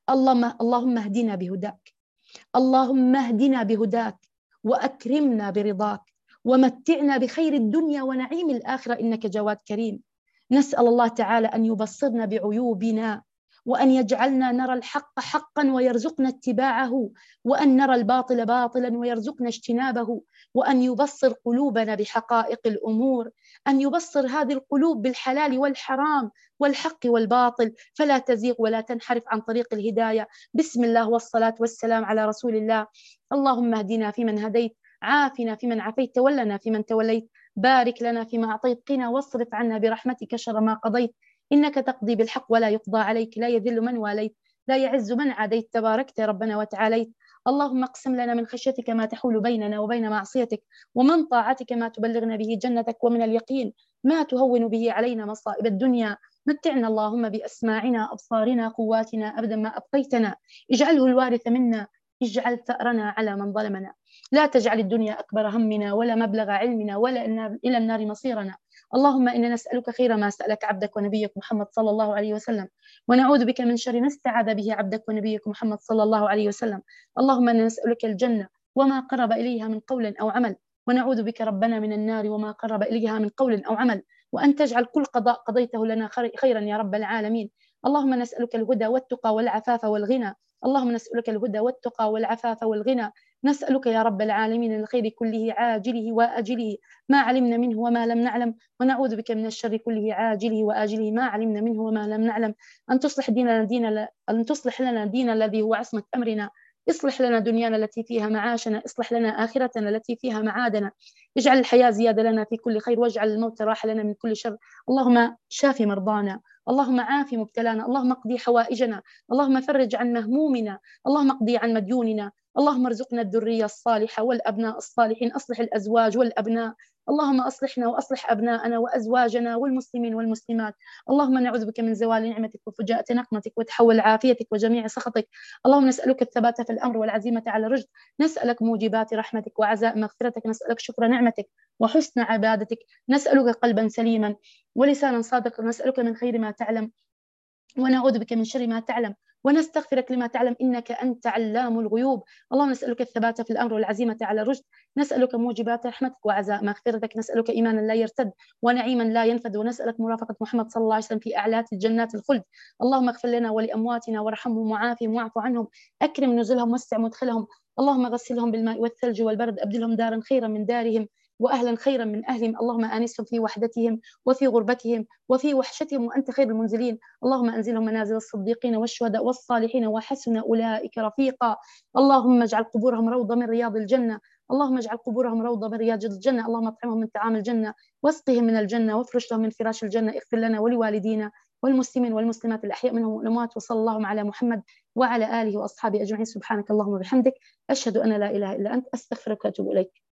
اللهم اهدنا بهداك، اللهم اهدنا بهداك، وأكرمنا برضاك، ومتعنا بخير الدنيا ونعيم الآخرة، إنك جواد كريم. نسأل الله تعالى أن يبصرنا بعيوبنا، وأن يجعلنا نرى الحق حقا ويرزقنا اتباعه، وأن نرى الباطل باطلا ويرزقنا اجتنابه، وأن يبصر قلوبنا بحقائق الأمور، أن يبصر هذه القلوب بالحلال والحرام والحق والباطل، فلا تزيغ ولا تنحرف عن طريق الهداية. بسم الله والصلاة والسلام على رسول الله. اللهم اهدنا فيمن هديت، عافنا فيمن عافيت، تولنا فيمن توليت، بارك لنا فيما أعطيت، قنا واصرف عنا برحمتك شر ما قضيت، إنك تقضي بالحق ولا يقضى عليك، لا يذل من واليت، لا يعز من عاديت، تباركت يا ربنا وتعاليت. اللهم اقسم لنا من خشيتك ما تحول بيننا وبين معصيتك، ومن طاعتك ما تبلغنا به جنتك، ومن اليقين ما تهون به علينا مصائب الدنيا. متعنا اللهم بأسماعنا، أبصارنا، قواتنا أبدا ما أبقيتنا، اجعله الوارث منا، اجعل ثأرنا على من ظلمنا، لا تجعل الدنيا أكبر همنا ولا مبلغ علمنا ولا إلى النار مصيرنا. اللهم إنا نسألك خير ما سألك عبدك ونبيك محمد صلى الله عليه وسلم، ونعوذ بك من شر ما استعاذ به عبدك ونبيك محمد صلى الله عليه وسلم. اللهم إنا نسألك الجنة وما قرب إليها من قول أو عمل، ونعوذ بك ربنا من النار وما قرب إليها من قول أو عمل، وأن تجعل كل قضاء قضيته لنا خيرا يا رب العالمين. اللهم نسألك الهدى والتقى والعفاف والغنى، اللهم نسألك الهدى والتقى والعفاف والغنى. نسألك يا رب العالمين الخير كله عاجله وآجله ما علمنا منه وما لم نعلم، ونعوذ بك من الشر كله عاجله وآجله ما علمنا منه وما لم نعلم. أن تصلح لنا ديننا الذي هو عصمة أمرنا، اصلح لنا دنيانا التي فيها معاشنا، اصلح لنا آخرتنا التي فيها معادنا، اجعل الحياة زيادة لنا في كل خير، واجعل الموت راحة لنا من كل شر. اللهم شاف مرضانا، اللهم عاف مبتلانا، اللهم اقضي حوائجنا، اللهم فرج عن مهمومنا، اللهم اقضي عن مديوننا، اللهم ارزقنا الذرية الصالحة والأبناء الصالحين، أصلح الأزواج والأبناء، اللهم أصلحنا وأصلح أبناءنا وأزواجنا والمسلمين والمسلمات. اللهم نعوذ بك من زوال نعمتك وفجاءة نقمتك وتحول عافيتك وجميع سخطك. اللهم نسألك الثبات في الأمر والعزيمة على الرشد، نسألك موجبات رحمتك وعزاء مغفرتك، نسألك شكر نعمتك وحسن عبادتك، نسألك قلبا سليما ولسانا صادقا، نسألك من خير ما تعلم ونعوذ بك من شر ما تعلم، ونستغفرك لما تعلم إنك أنت علام الغيوب. اللهم نسألك الثبات في الأمر والعزيمة على الرشد، نسألك موجبات رحمتك وعزاء مغفرتك، نسألك إيمانا لا يرتد ونعيما لا ينفد، ونسألك مرافقة محمد صلى الله عليه وسلم في أعلات الجنات الخلد. اللهم اغفر لنا ولأمواتنا وارحمهم وعافهم واعف عنهم، أكرم نزلهم وسع مدخلهم، اللهم غسلهم بالماء والثلج والبرد، أبدلهم دارا خيرا من دارهم وأهلا خيرا من أهلهم، اللهم آنسهم في وحدتهم وفي غربتهم وفي وحشتهم وأنت خير المنزلين. اللهم أنزلهم منازل الصديقين والشهداء والصالحين وحسن أولئك رفيقا. اللهم اجعل قبورهم روضة من رياض الجنة، اللهم اجعل قبورهم روضة من رياض الجنة، اللهم اطعمهم من طعام الجنة واسقهم من الجنة وافرش لهم من فراش الجنة، اغفر لنا ولوالدينا والمسلمين والمسلمات الأحياء منهم والأموات، وصلى الله على محمد وعلى آله وأصحابه أجمعين. سبحانك اللهم وبحمدك، أشهد أن لا إله إلا أنت، أستغفرك وأتوب إليك.